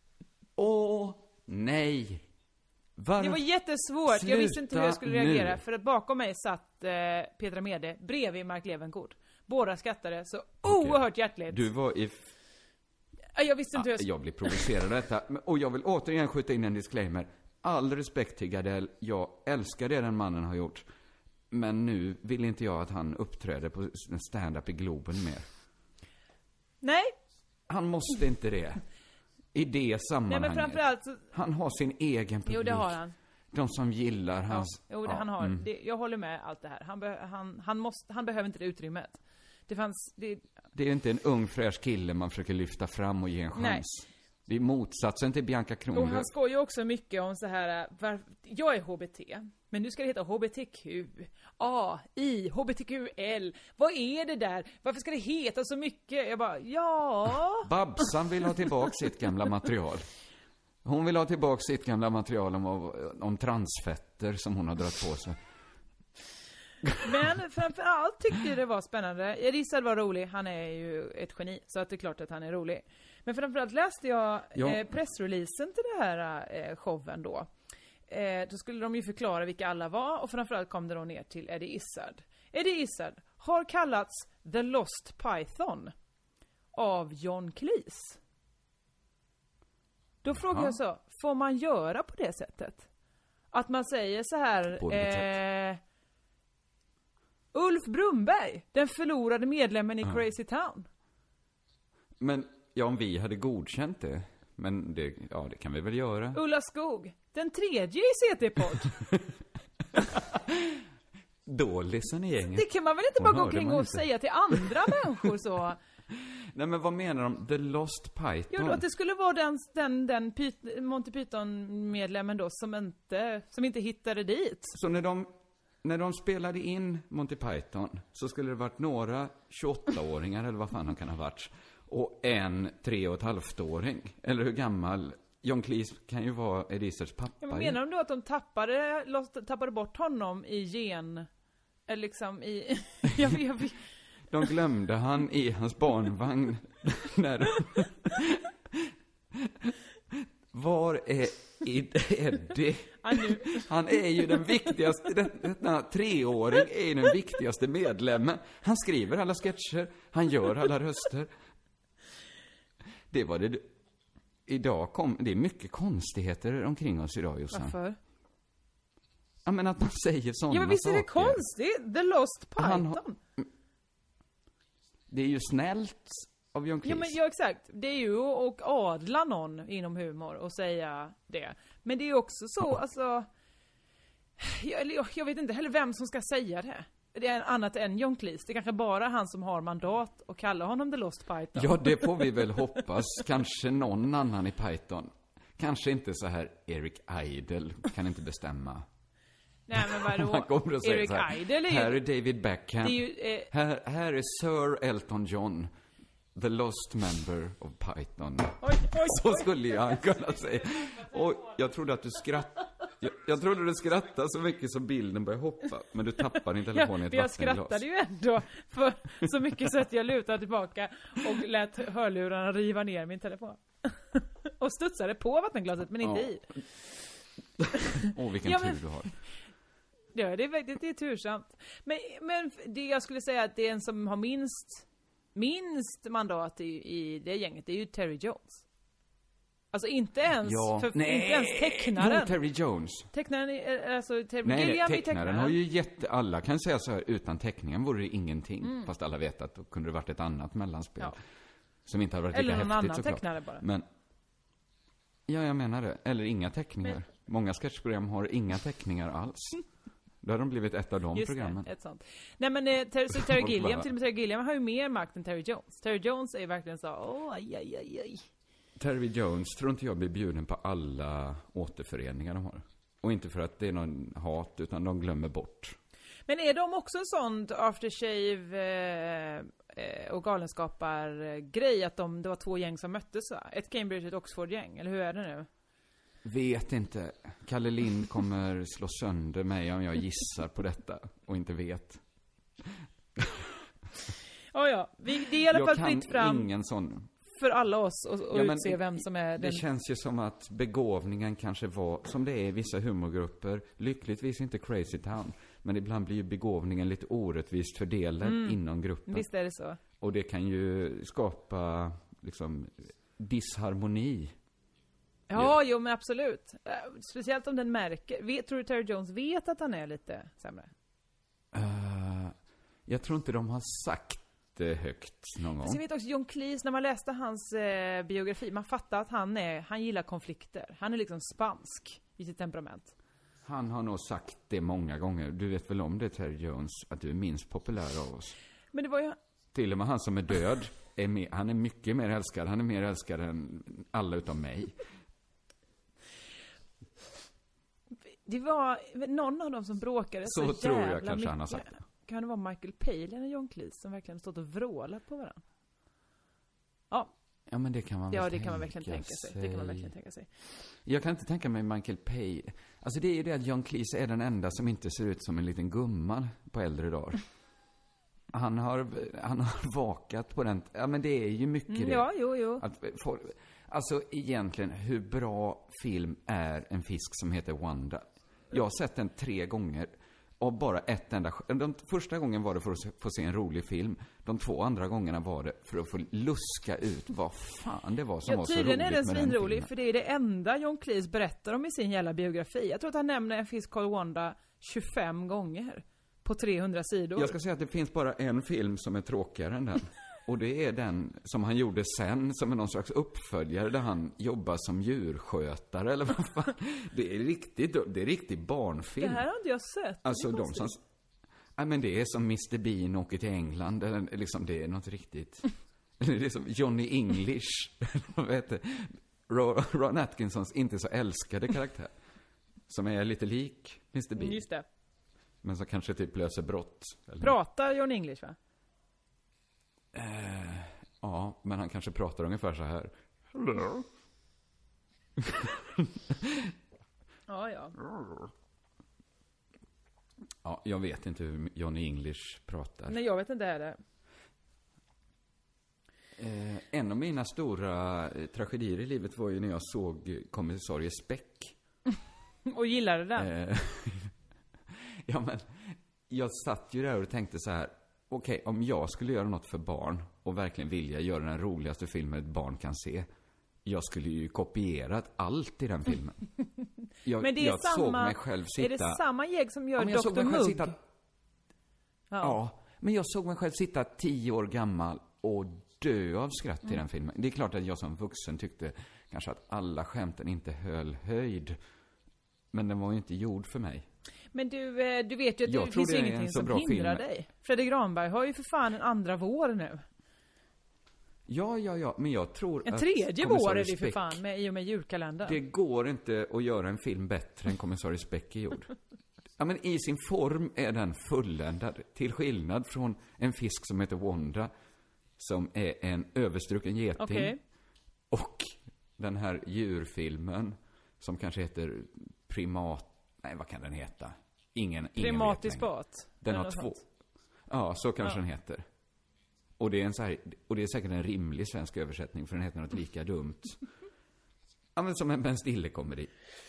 Nej. Det var jättesvårt. Jag visste inte hur jag skulle reagera. För att bakom mig satt Petra Mede bredvid Mark Levengood. Båda skrattade så oerhört hjärtligt. Du var i... Jag visste inte hur jag blir provocerad av detta. Och jag vill återigen skjuta in en disclaimer. All respekt till Gardell. Jag älskar det den mannen har gjort. Men nu vill inte jag att han uppträder på stand-up i Globen mer. Nej. Han måste inte det. I det sammanhanget. Nej, men framförallt så... Han har sin egen publik. Jo, det har han. De som gillar hans... Jo, han har. Jag håller med allt det här. Han behöver inte det utrymmet. Det är ju inte en ung fräsch kille man försöker lyfta fram och ge en chans. Nej. Det är motsatsen till Bianca Kronlöf. Och han skojar också mycket om så här, jag är HBT, men nu ska det heta HBTQ, AI, HBTQL. Vad är det där? Varför ska det heta så mycket? Jag bara, Babsan vill ha tillbaka sitt gamla material. Hon vill ha tillbaka sitt gamla material om transfetter som hon har dragit på sig. Men framförallt tyckte jag det var spännande. Eddie Izzard var rolig, han är ju ett geni, så att det är klart att han är rolig. Men framförallt läste jag pressreleasen till det här showen då. Då skulle de ju förklara vilka alla var, och framförallt kom det då ner till Eddie Izzard. Eddie Izzard har kallats The Lost Python av John Cleese. Då frågar jag så, får man göra på det sättet? Att man säger så här... Ulf Brumberg, den förlorade medlemmen i Crazy Town. Men, ja, om vi hade godkänt det. Men det kan vi väl göra. Ulla Skog, den tredje i CT-podd. Dålisen i gänget. Det kan man väl inte bara gå omkring och säga till andra människor så. Nej, men vad menar de? The Lost Python? Jo, att det skulle vara den Monty Python-medlemmen då som inte hittade dit. Så när de spelade in Monty Python så skulle det varit några 28-åringar eller vad fan han kan ha varit. Och en 3,5-åring. Eller hur gammal? John Cleese kan ju vara Elisers pappa. Ja, men menar de då att de tappade bort honom i gen... Eller liksom i... jag vet. De glömde han i hans barnvagn. Var är Eddie? Han är ju den viktigaste, denna 3-åring är ju den viktigaste medlemmen. Han skriver alla sketcher, han gör alla röster. Det var det. Det är mycket konstigheter omkring oss idag, Jossan. Varför? Ja, men att man säger sådana saker. Ja, men visst är det konstigt? The Lost Python. Det är ju snällt av John Cleese. Ja, exakt. Det är ju att adla någon inom humor och säga det. Men det är också så, alltså... Jag vet inte heller vem som ska säga det. Det är annat än John Cleese. Det är kanske bara han som har mandat och kallar honom The Lost Python. Ja, det får vi väl hoppas. Kanske någon annan i Python. Kanske inte så här Eric Idle kan inte bestämma. Nej, men vadå? Eric Idle är ju... Här är David Beckham. Det är ju, här är Sir Elton John. The lost member of Python. Oj. Så skulle jag kunna säga. Och jag trodde att du skrattade. Jag trodde du skrattade så mycket så bilden började hoppa. Men du tappade din telefon i ett vattenglas. Jag skrattade ju ändå för så mycket så att jag lutade tillbaka och lät hörlurarna riva ner min telefon. Och studsade på vattenglaset men inte i. Vilken tur du har. Ja, det är tursamt. Men det jag skulle säga att det är en som har minst mandat i det gänget, det är ju Terry Jones. Alltså inte ens inte ens tecknaren. Jo, Terry Jones. Tecknaren, alltså tecknaren har ju alla kan säga så här, utan teckningen vore det ingenting. Fast alla vet att då kunde det varit ett annat mellanspel. Ja. Som inte hade varit lika häftigt såklart. Eller någon annan tecknare bara. Men, ja, jag menar det. Eller inga teckningar. Många sketchprogram har inga teckningar alls. Då har de blivit ett av de programmen. Ett sånt. Nej, men Terry Gilliam, till och med Terry Gilliam har ju mer makt än Terry Jones. Terry Jones är ju verkligen så, aj. Terry Jones tror inte jag blir bjuden på alla återföreningar de har. Och inte för att det är någon hat, utan de glömmer bort. Men är de också en sån aftershave och galenskapar-grej att det var 2 gäng som möttes? Ett Cambridge och ett Oxford-gäng, eller hur är det nu? Vet inte. Kalle Lind kommer slå sönder mig om jag gissar på detta och inte vet. Ja. Det är i alla fall fritt fram ingen sån för alla oss och utse vem som är den. Det känns ju som att begåvningen kanske var, som det är i vissa humorgrupper, lyckligtvis inte Crazy Town, men ibland blir ju begåvningen lite orättvist fördelad inom gruppen. Visst är det så. Och det kan ju skapa liksom disharmoni. Ja, jo men absolut. Speciellt om den märker. Tror du Terry Jones vet att han är lite sämre? Jag tror inte de har sagt det högt någon gång. Jag vet också John Cleese, när man läste hans biografi, man fattar att han gillar konflikter. Han är liksom spansk i sitt temperament. Han har nog sagt det många gånger. Du vet väl om det, Terry Jones, att du är minst populär av oss. Men det var ju... Till och med han som är död, han är mycket mer älskad. Han är mer älskad än alla utom mig. Det var någon av dem som bråkade så tror jag kanske mycket. Han har sagt det. Kan det vara Michael Palin eller John Cleese som verkligen stått och vrålat på varandra? Ja, men det kan man verkligen tänka sig. Jag kan inte tänka mig Michael Palin. Alltså det är ju det att John Cleese är den enda som inte ser ut som en liten gumma på äldre dagar. Han har vakat på den. Ja, men det är ju mycket det. Ja, jo. Alltså egentligen, hur bra film är en fisk som heter Wanda? Jag har sett den 3 gånger. Och bara ett enda... Den första gången var det för att få se en rolig film. De 2 andra gångerna var det för att få luska ut vad fan det var som var så roligt med den filmen. Tydligen är den svinrolig, för det är det enda John Cleese berättar om i sin jävla biografi. Jag tror att han nämner en fisk called Wanda 25 gånger. På 300 sidor. Jag ska säga att det finns bara en film som är tråkigare än den. Och det är den som han gjorde sen, som är någon slags uppföljare där han jobbar som djurskötare eller vad fan. Det är riktigt barnfilm. Det här har inte jag sett. Alltså de som... Nej, men det är som Mr. Bean åker till England. Eller liksom, det är något riktigt... Det är som Johnny English. Vad heter det? Ron Atkinsons inte så älskade karaktär. Som är lite lik Mr. Bean. Just det. Men som kanske typ löser brott. Eller... Pratar Johnny English, va? Ja, men han kanske pratar ungefär så här. Hello. Ja. Ja, jag vet inte hur Johnny English pratar. Nej, jag vet inte heller. En av mina stora tragedier i livet var ju när jag såg Kommissarie Speck. Och gillade den? Ja, men jag satt ju där och tänkte så här. Okej, om jag skulle göra något för barn och verkligen vilja göra den roligaste filmen ett barn kan se. Jag skulle ju kopierat allt i den filmen. Men det är såg mig själv sitta... Är det samma gäng som gör ja, Dr. Mugg? Ja, men jag såg mig själv sitta 10 år gammal och dö av skratt i den filmen. Det är klart att jag som vuxen tyckte kanske att alla skämten inte höll höjd. Men den var ju inte gjord för mig. Men du vet ju att det finns ingenting som hindrar dig. Fredrik Granberg har ju för fan en andra vår nu. Ja, men jag tror en tredje vår är det för fan i och med julkalendern. Det går inte att göra en film bättre än Kommissarie Speck är gjord. Ja, men i sin form är den fulländad. Till skillnad från en fisk som heter Wanda, som är en överstruken geting. Okay. Och den här djurfilmen som kanske heter Nej, vad kan den heta? Ingen Primatisk båt. Den har 2. Ja, så kanske den heter. Och det är säkert en rimlig svensk översättning, för den heter något lika dumt. Ja, men som en Ben Stiller-komedi.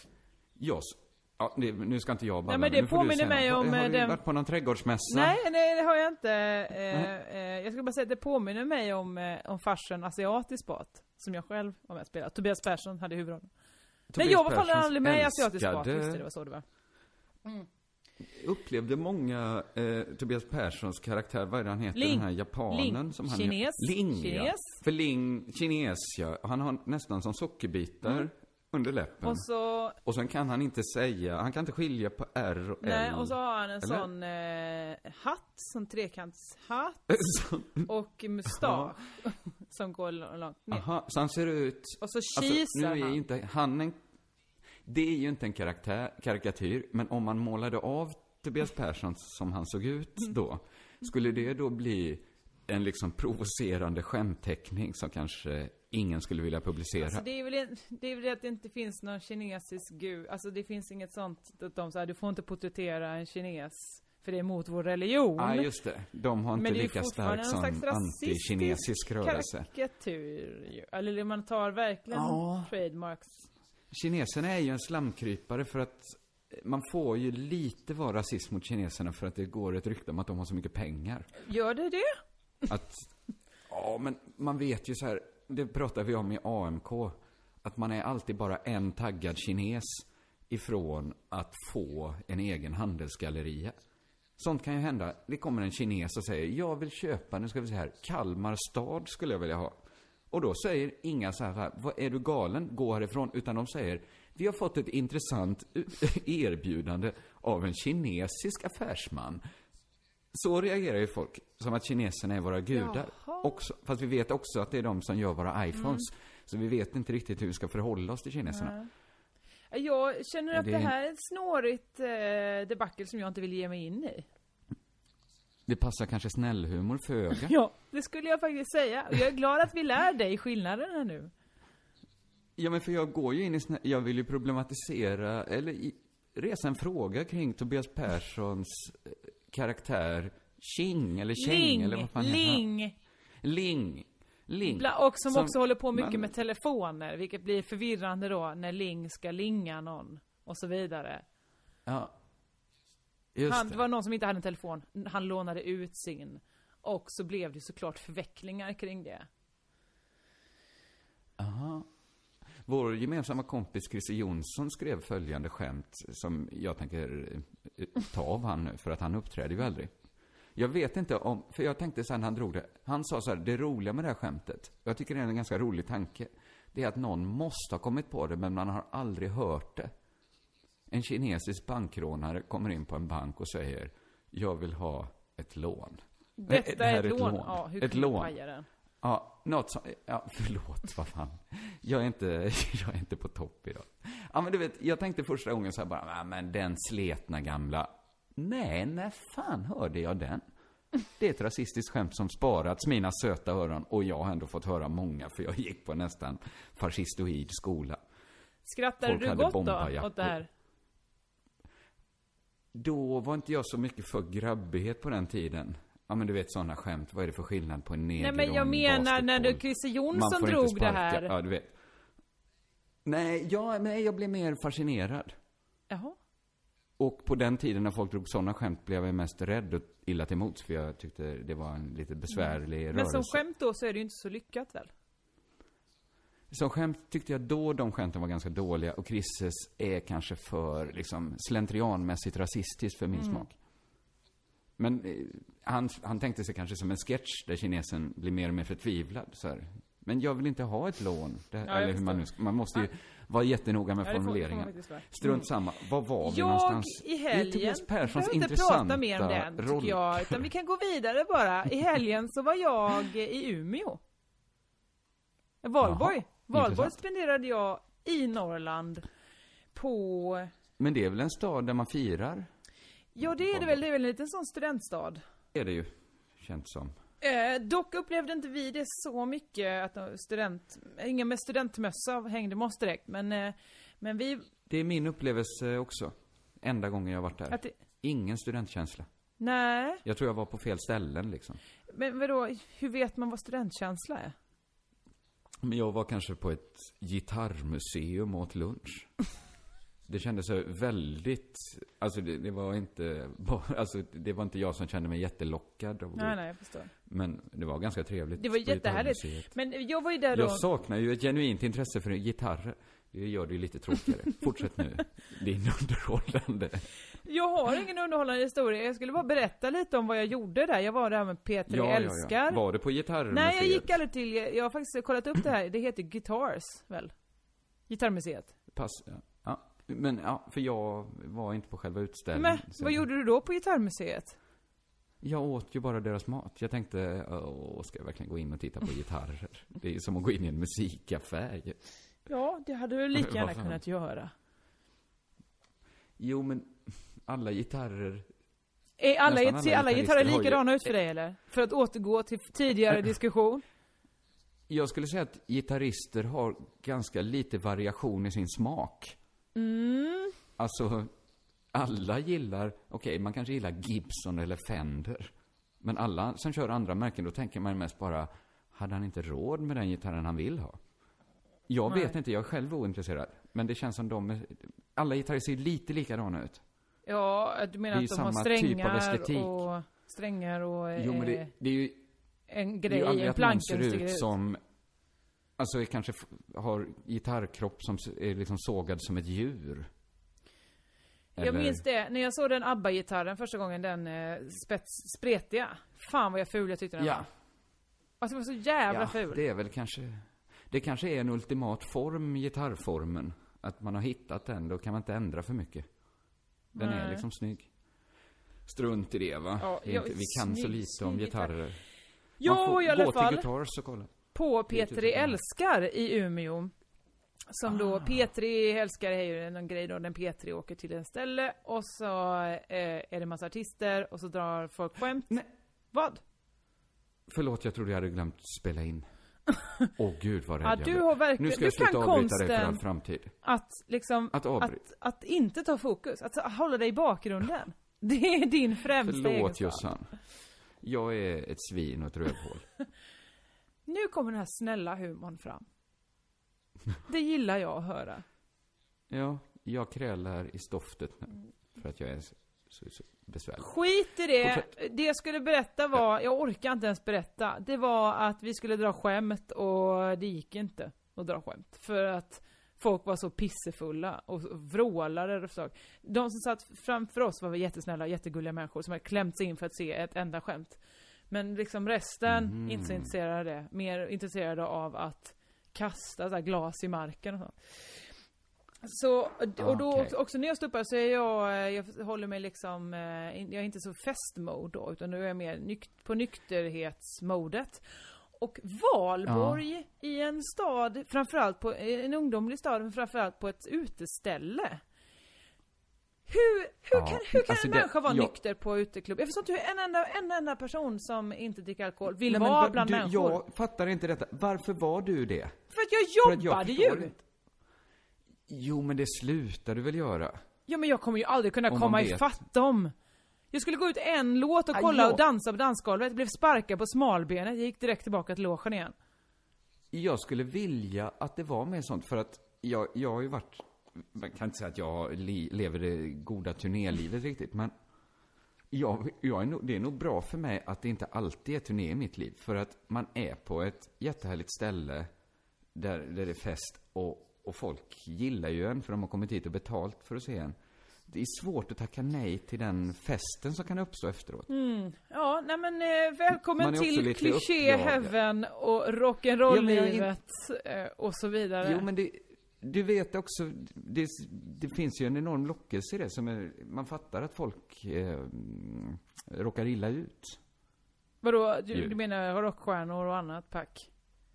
Nu ska inte jag bara... Nej, men det påminner mig om... Har du varit på någon trädgårdsmässa? Nej, det har jag inte. Jag ska bara säga att det påminner mig om farsen asiatisk båt. Som jag själv var med och spelade. Tobias Persson hade huvudrollen. Nej, jag var fan aldrig med i asiatisk båt. Just det var så det var. Upplevde många Tobias Perssons karaktär, vad är det han heter? Den här japanen som han Kines. Ling, ja. För kines, ja. Han har nästan som sockerbitar under läppen. Och sen kan han inte han kan inte skilja på R och L. Nej, och så har han en sån hatt, sån trekantshatt och mustasch som går långt ner. Aha, så han ser ut... Och så kisar nu är inte det är ju inte en karikatyr, men om man målade av Tobias Persson som han såg ut då, skulle det då bli en liksom provocerande skämtteckning som kanske ingen skulle vilja publicera? Alltså det är väl att det inte finns någon kinesisk gud. Alltså det finns inget sånt att de säger du får inte porträttera en kines för det är emot vår religion. Ja, just det. De har inte lika stark som anti-kinesisk rörelse. Karikatyr. Eller man tar verkligen trademarks. Kineserna är ju en slamkrypare för att man får ju lite vara rasist mot kineserna för att det går ett rykte om att de har så mycket pengar. Gör det? Men man vet ju så här, det pratar vi om i AMK, att man är alltid bara en taggad kines ifrån att få en egen handelsgalleria. Sånt kan ju hända. Det kommer en kines och säger, jag vill köpa, nu ska vi se här, Kalmar stad skulle jag vilja ha. Och då säger inga så här, vad är du galen? Gå härifrån. Utan de säger, vi har fått ett intressant erbjudande av en kinesisk affärsman. Så reagerar ju folk, som att kineserna är våra gudar. Också, fast vi vet också att det är de som gör våra iPhones. Så vi vet inte riktigt hur vi ska förhålla oss till kineserna. Jag känner att det här är ett snårigt debacle som jag inte vill ge mig in i. Det passar kanske snällhumor för öga. Ja, det skulle jag faktiskt säga. Jag är glad att vi lär dig skillnaden här nu. Ja, men för jag går ju in i jag vill ju problematisera eller resa en fråga kring Tobias Perssons karaktär Ching eller Cheng eller vad fan Ling. Och som också håller på mycket med telefoner, vilket blir förvirrande då när Ling ska linga någon och så vidare. Ja. Det var någon som inte hade en telefon. Han lånade ut sin. Och så blev det såklart förvecklingar kring det. Aha. Vår gemensamma kompis Christer Jonsson skrev följande skämt som jag tänker ta av han nu, för att han uppträder ju aldrig. Jag vet inte om, för jag tänkte sen han drog det. Han sa så här, det roliga med det här skämtet, jag tycker det är en ganska rolig tanke, det är att någon måste ha kommit på det, men man har aldrig hört det. En kinesisk bankrånare kommer in på en bank och säger, jag vill ha ett lån. Detta är ett lån. Ja, hur kan du paja den? Ja, något som, ja, förlåt, vad fan. Jag är inte på topp idag. Ja, men du vet, jag tänkte första gången så här bara, men den sletna gamla. Nej, när fan hörde jag den? Det är ett rasistiskt skämt som sparats mina söta öron, och jag har ändå fått höra många, för jag gick på nästan fascistoid skola. Skrattar du gott då åt det här? Då var inte jag så mycket för grabbighet på den tiden. Ja, men du vet sådana skämt. Vad är det för skillnad på en neger? Nej, men jag menar när du Christer Jonsson drog det här. Ja, du vet. Nej, jag blev mer fascinerad. Jaha. Och på den tiden när folk drog sådana skämt blev jag mest rädd och illa till mots, för jag tyckte det var en lite besvärlig rörelse. Men som skämt då så är det ju inte så lyckat väl? Som skämt tyckte jag då de skämten var ganska dåliga, och Chrisses är kanske för liksom slentrianmässigt rasistiskt för min smak. Men han tänkte sig kanske som en sketch där kinesen blir mer och mer förtvivlad så här. Men jag vill inte ha ett lån. Eller hur man måste ju vara jättenoga med formuleringen. Strunt samma. Vad var vi någonstans? I helgen. Det är Tobias Perssons inte prata mer om den, tycker jag. Utan vi kan gå vidare bara. I helgen så var jag i Umeå. Valborg spenderade jag i Norrland på... Men det är väl en stad där man firar? Ja, det är det väl. Det är väl en liten sån studentstad. Det är det ju, känns som. Dock upplevde inte vi det så mycket att ingen med studentmössa hängde med oss direkt. Men vi... Det är min upplevelse också. Enda gången jag har varit där. Ingen studentkänsla. Nej. Jag tror jag var på fel ställen liksom. Men vadå, hur vet man vad studentkänsla är? Men jag var kanske på ett gitarrmuseum och åt lunch. Det kändes så väldigt, alltså det var inte bara, alltså det var inte jag som kände mig jättelockad av det. Nej, jag förstår. Men det var ganska trevligt. Det var jättehärligt. Men jag var ju där då. Jag saknar ju ett genuint intresse för gitarrer. Det gör det ju lite tråkigare. Fortsätt nu. Det är underhållande. Jag har ingen underhållande historia. Jag skulle bara berätta lite om vad jag gjorde där. Jag var där med P3 Älskar. Ja. Var det på gitarrmuseet? Nej, jag gick aldrig till. Jag har faktiskt kollat upp det här. Det heter Guitars, väl? Gitarrmuseet. Pass, ja. Men för jag var inte på själva utställningen. Men vad gjorde du då på Gitarrmuseet? Jag åt ju bara deras mat. Jag tänkte, ska jag verkligen gå in och titta på gitarrer? Det är ju som att gå in i en musikaffär. Ja, det hade du lika gärna kunnat göra. Jo, men alla gitarrer... Är alla gitarrer likadana ut för dig, eller? För att återgå till tidigare diskussion. Jag skulle säga att gitarrister har ganska lite variation i sin smak. Alltså, alla gillar... Okej, man kanske gillar Gibson eller Fender. Men alla som kör andra märken, då tänker man mest bara... Hade han inte råd med den gitarren han vill ha? Jag vet inte, jag är själv ointresserad. Men det känns som alla gitarrer ser lite likadana ut. Ja, du menar att de har strängar och... Jo, men det är ju... En grej, det är ju en planka ser ut som... Alltså, kanske har gitarrkropp som är liksom sågad som ett djur. Eller... Jag minns det, när jag såg den ABBA-gitarren första gången, den spretiga. Fan vad jag ful jag tyckte den var. Alltså det var så jävla ful. Det är väl kanske... Det kanske är en ultimat form, gitarrformen. Att man har hittat den, då kan man inte ändra för mycket. Den är liksom snygg. Strunt i det, va? Ja, vi kan så lite om gitarrer. Jo, i alla fall. Gå till Guitars och kolla. På P3 Älskar i Umeå. Som då, P3 Älskar är ju en grej då, när P3 åker till en ställe. Och så är det massa artister, och så drar folk skämt. Nej. Vad? Förlåt, jag trodde jag hade glömt spela in. Gud vad rädd du har verkligen, nu ska jag sluta avbryta dig för all framtid. Att liksom att inte ta fokus, att hålla dig i bakgrunden. Det är din främsta egenskap. Förlåt, Jossan. Jag är ett svin och ett rövhål. Nu kommer den här snälla humorn fram. Det gillar jag att höra. Ja, jag krälar i stoftet nu för att jag är så besvärlig. Skit i det. Det jag skulle berätta var, jag orkar inte ens berätta. Det var att vi skulle dra skämt och det gick inte att dra skämt. För att folk var så pissefulla och vrålade. De som satt framför oss var jättesnälla, jättegulliga människor som hade klämt sig in för att se ett enda skämt. Men liksom resten inte så intresserade av det. Mer intresserade av att kasta så här glas i marken och så. Så, och då också när jag står upp här så är jag håller mig liksom, jag är inte så festmode då, utan nu är jag mer på nykterhetsmodet. Och Valborg i en stad, framförallt på en ungdomlig stad, men framförallt på ett uteställe. Hur kan en människa vara nykter på uteklubb? Jag förstår inte hur en enda person som inte dricker alkohol vill vara bland människor. Jag fattar inte detta. Varför var du det? För att jag jobbade ju. Jo, men det slutar du väl göra? Ja, men jag kommer ju aldrig kunna komma ifatt dem. Jag skulle gå ut en låt och kolla och dansa på dansgolvet. Jag blev sparkad på smalbenet. Jag gick direkt tillbaka till logen igen. Jag skulle vilja att det var mer sånt. För att jag har ju varit... Man kan inte säga att jag lever det goda turnélivet riktigt. Men det är nog bra för mig att det inte alltid är turné i mitt liv. För att man är på ett jättehärligt ställe där det är fest och folk gillar ju en för de har kommit hit och betalt för att se en. Det är svårt att tacka nej till den festen som kan uppstå efteråt. Ja, nej men välkommen till kliché heaven och rock'n'roll-livet och så vidare. Jo, men du vet också, det finns ju en enorm lockelse i det som man fattar att folk råkar illa ut. Vadå? Du menar rockstjärnor och annat, pack?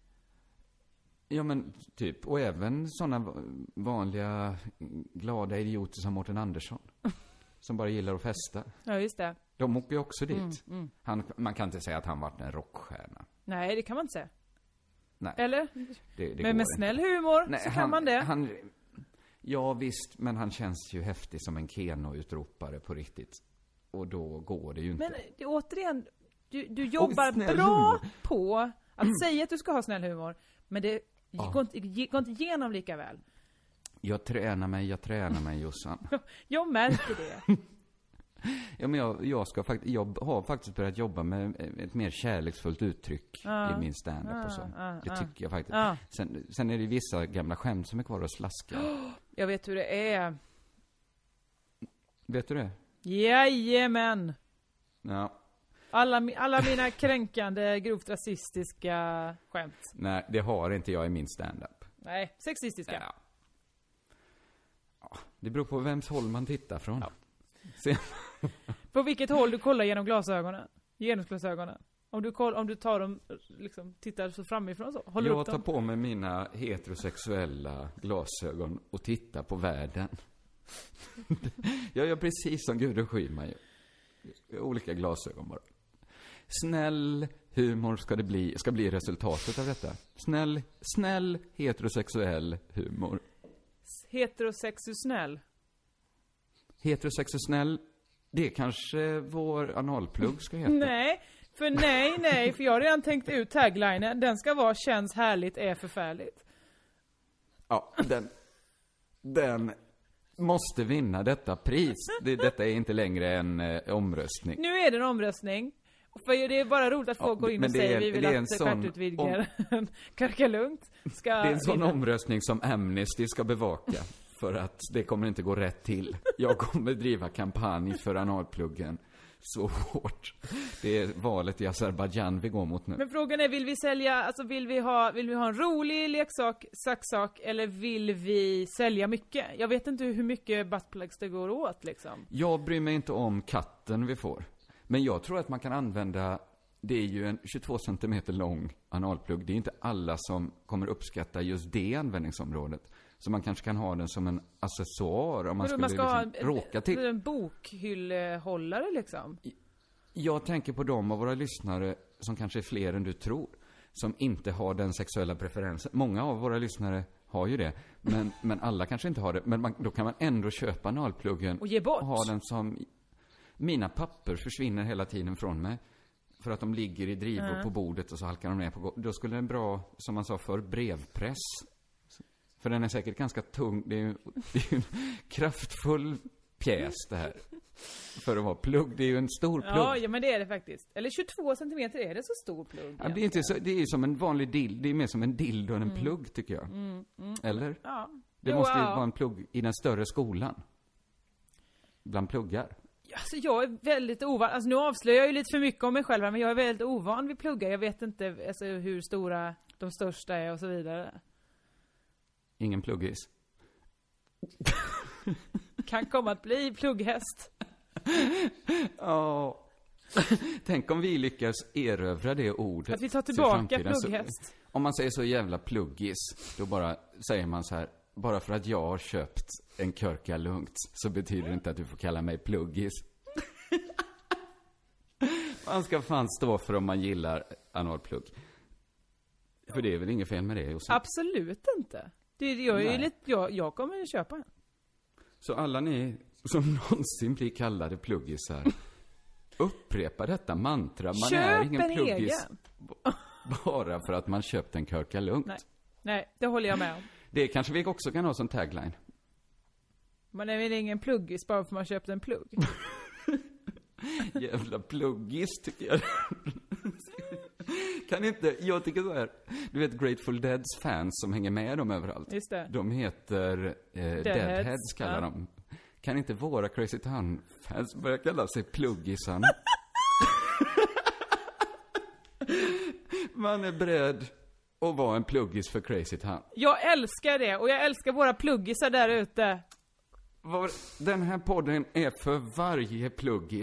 Ja, men typ. Och även sådana vanliga glada idioter som Mårten Andersson. Som bara gillar att festa. Ja, just det. De åker ju också dit. Man kan inte säga att han varit en rockstjärna. Nej, det kan man inte säga. Nej. Eller? Det men med snäll humor så kan man det. Ja, visst. Men han känns ju häftig som en Keno-utropare på riktigt. Och då går det ju inte. Men återigen, du jobbar bra humor på att säga att du ska ha snäll humor. Men det går inte igenom lika väl. Jag tränar mig, Jossan. Jag märker det. Ja, men jag har faktiskt börjat jobba med ett mer kärleksfullt uttryck i min stand-up och så. Det tycker jag faktiskt. Sen är det vissa gamla skämt som är kvar och slaskar. Jag vet hur det är. Vet du det? Jajamän. Ja. Alla mina kränkande, grovt rasistiska skämt. Nej, det har inte jag i min stand-up. Nej, sexistiska. Ja. Det beror på vems håll man tittar från. Ja. På vilket håll du kollar genom genusglasögonen. Om du tar dem, liksom, tittar så framifrån så. Håller jag tar på mig mina heterosexuella glasögon och tittar på världen. Jag gör precis som Gudrun Schyman gör. Olika glasögon bara. Snäll humor ska bli resultatet av detta. Snäll heterosexuell humor. Heterosexuell? Heterosexuell, det är kanske vår analplugg ska heta. Nej, för jag har redan tänkt ut taglinen. Den ska vara känns härligt, är förfärligt. Ja, den måste vinna detta pris. Detta är inte längre en omröstning. Nu är det en omröstning. För det är bara roligt att folk går in och säger vi vill att stjärtutvidgaren Karka Lugnt ska... Det är en sån omröstning som Amnesty ska bevaka. För att det kommer inte gå rätt till. Jag kommer driva kampanj för analpluggen så hårt. Det är valet i Azerbaijan vi går mot nu. Men frågan är, vill vi sälja, alltså vill vi ha en rolig leksak, saxsak, eller vill vi sälja mycket? Jag vet inte hur mycket buttplugs det går åt liksom. Jag bryr mig inte om katten vi får. Men jag tror att man kan använda, det är ju en 22 cm lång analplugg. Det är inte alla som kommer uppskatta just det användningsområdet. Så man kanske kan ha den som en accessoar om man skulle liksom råka till. En bokhyllehållare liksom. Jag tänker på dem av våra lyssnare som kanske är fler än du tror. Som inte har den sexuella preferensen. Många av våra lyssnare har ju det. Men alla kanske inte har det. Men då kan man ändå köpa analpluggen. Och ge bort. Och ha den som... Mina papper försvinner hela tiden från mig. För att de ligger i drivor på bordet och så halkar de ner på golvet. Då skulle en bra, som man sa för brevpress. För den är säkert ganska tung. Det är ju en kraftfull pjäs det här. För att vara plugg. Det är ju en stor plugg. Ja, men det är det faktiskt. Eller 22 centimeter, är det så stor plugg? Ja, det är inte så, det är som en vanlig dild. Det är mer som en dild och en plugg tycker jag. Eller? Ja. Det måste ju vara en plugg i den större skolan. Bland pluggar. Alltså jag är väldigt ovan. Alltså nu avslöjar jag ju lite för mycket om mig själv, men jag är väldigt ovan vid pluggar. Jag vet inte alltså, hur stora de största är och så vidare. Ingen pluggis. Kan komma att bli plugghäst. Ja. Tänk om vi lyckas erövra det ordet. Att vi tar tillbaka plugghäst. Så, om man säger så jävla pluggis, då bara säger man så här: bara för att jag har köpt en körka lugnt så betyder det inte att du får kalla mig pluggis. Man ska fan stå för om man gillar analplugg. För det är väl inget fel med det, Josef? Absolut inte. Jag kommer ju köpa en. Så alla ni som någonsin blir kallade pluggisar, upprepa detta mantra. Man är ingen pluggis bara för att man köpt en körka lugnt. Nej, det håller jag med om. Det kanske vi också kan ha som tagline. Man är väl ingen pluggis bara för att man köpt en plugg. Jävla pluggis tycker jag. Kan inte, jag tycker så här. Du vet Grateful Deads fans som hänger med dem överallt. Just det. De heter Deadheads kallar de. Kan inte våra Crazy Town fans börja kalla sig pluggisarna? Man är beredd att vara en pluggis för Crazy Town. Jag älskar det, och jag älskar våra pluggisar där ute. Den här podden är för varje pluggis.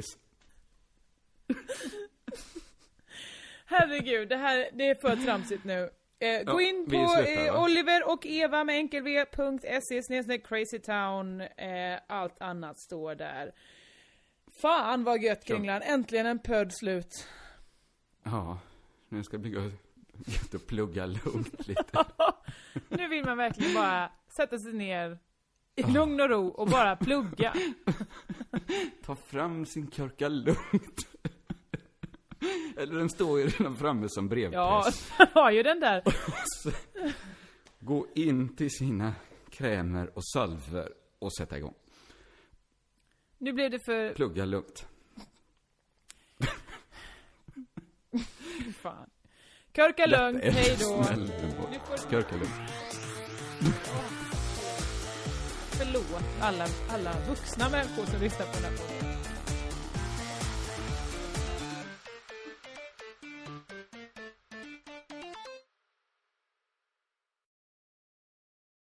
Herregud, det är för tramsigt nu. Gå in på Oliver och Eva med enkelv.se/crazytown. Allt annat står där. Fan vad gött, Kringlan. Äntligen en podd slut. Ja, nu ska vi gå ut och plugga lugnt lite. Nu vill man verkligen bara sätta sig ner i lugn och ro och bara plugga. Ta fram sin körka lugnt. Eller den står ju redan framme som brevpress. Ja, han har ju den där. Gå in till sina krämer och salver och sätta igång. Nu blev det för... Plugga lugnt. Fan. Körka lugnt, hej då. Körka lugnt. Förlåt alla vuxna människor som lyssnar på den här podden.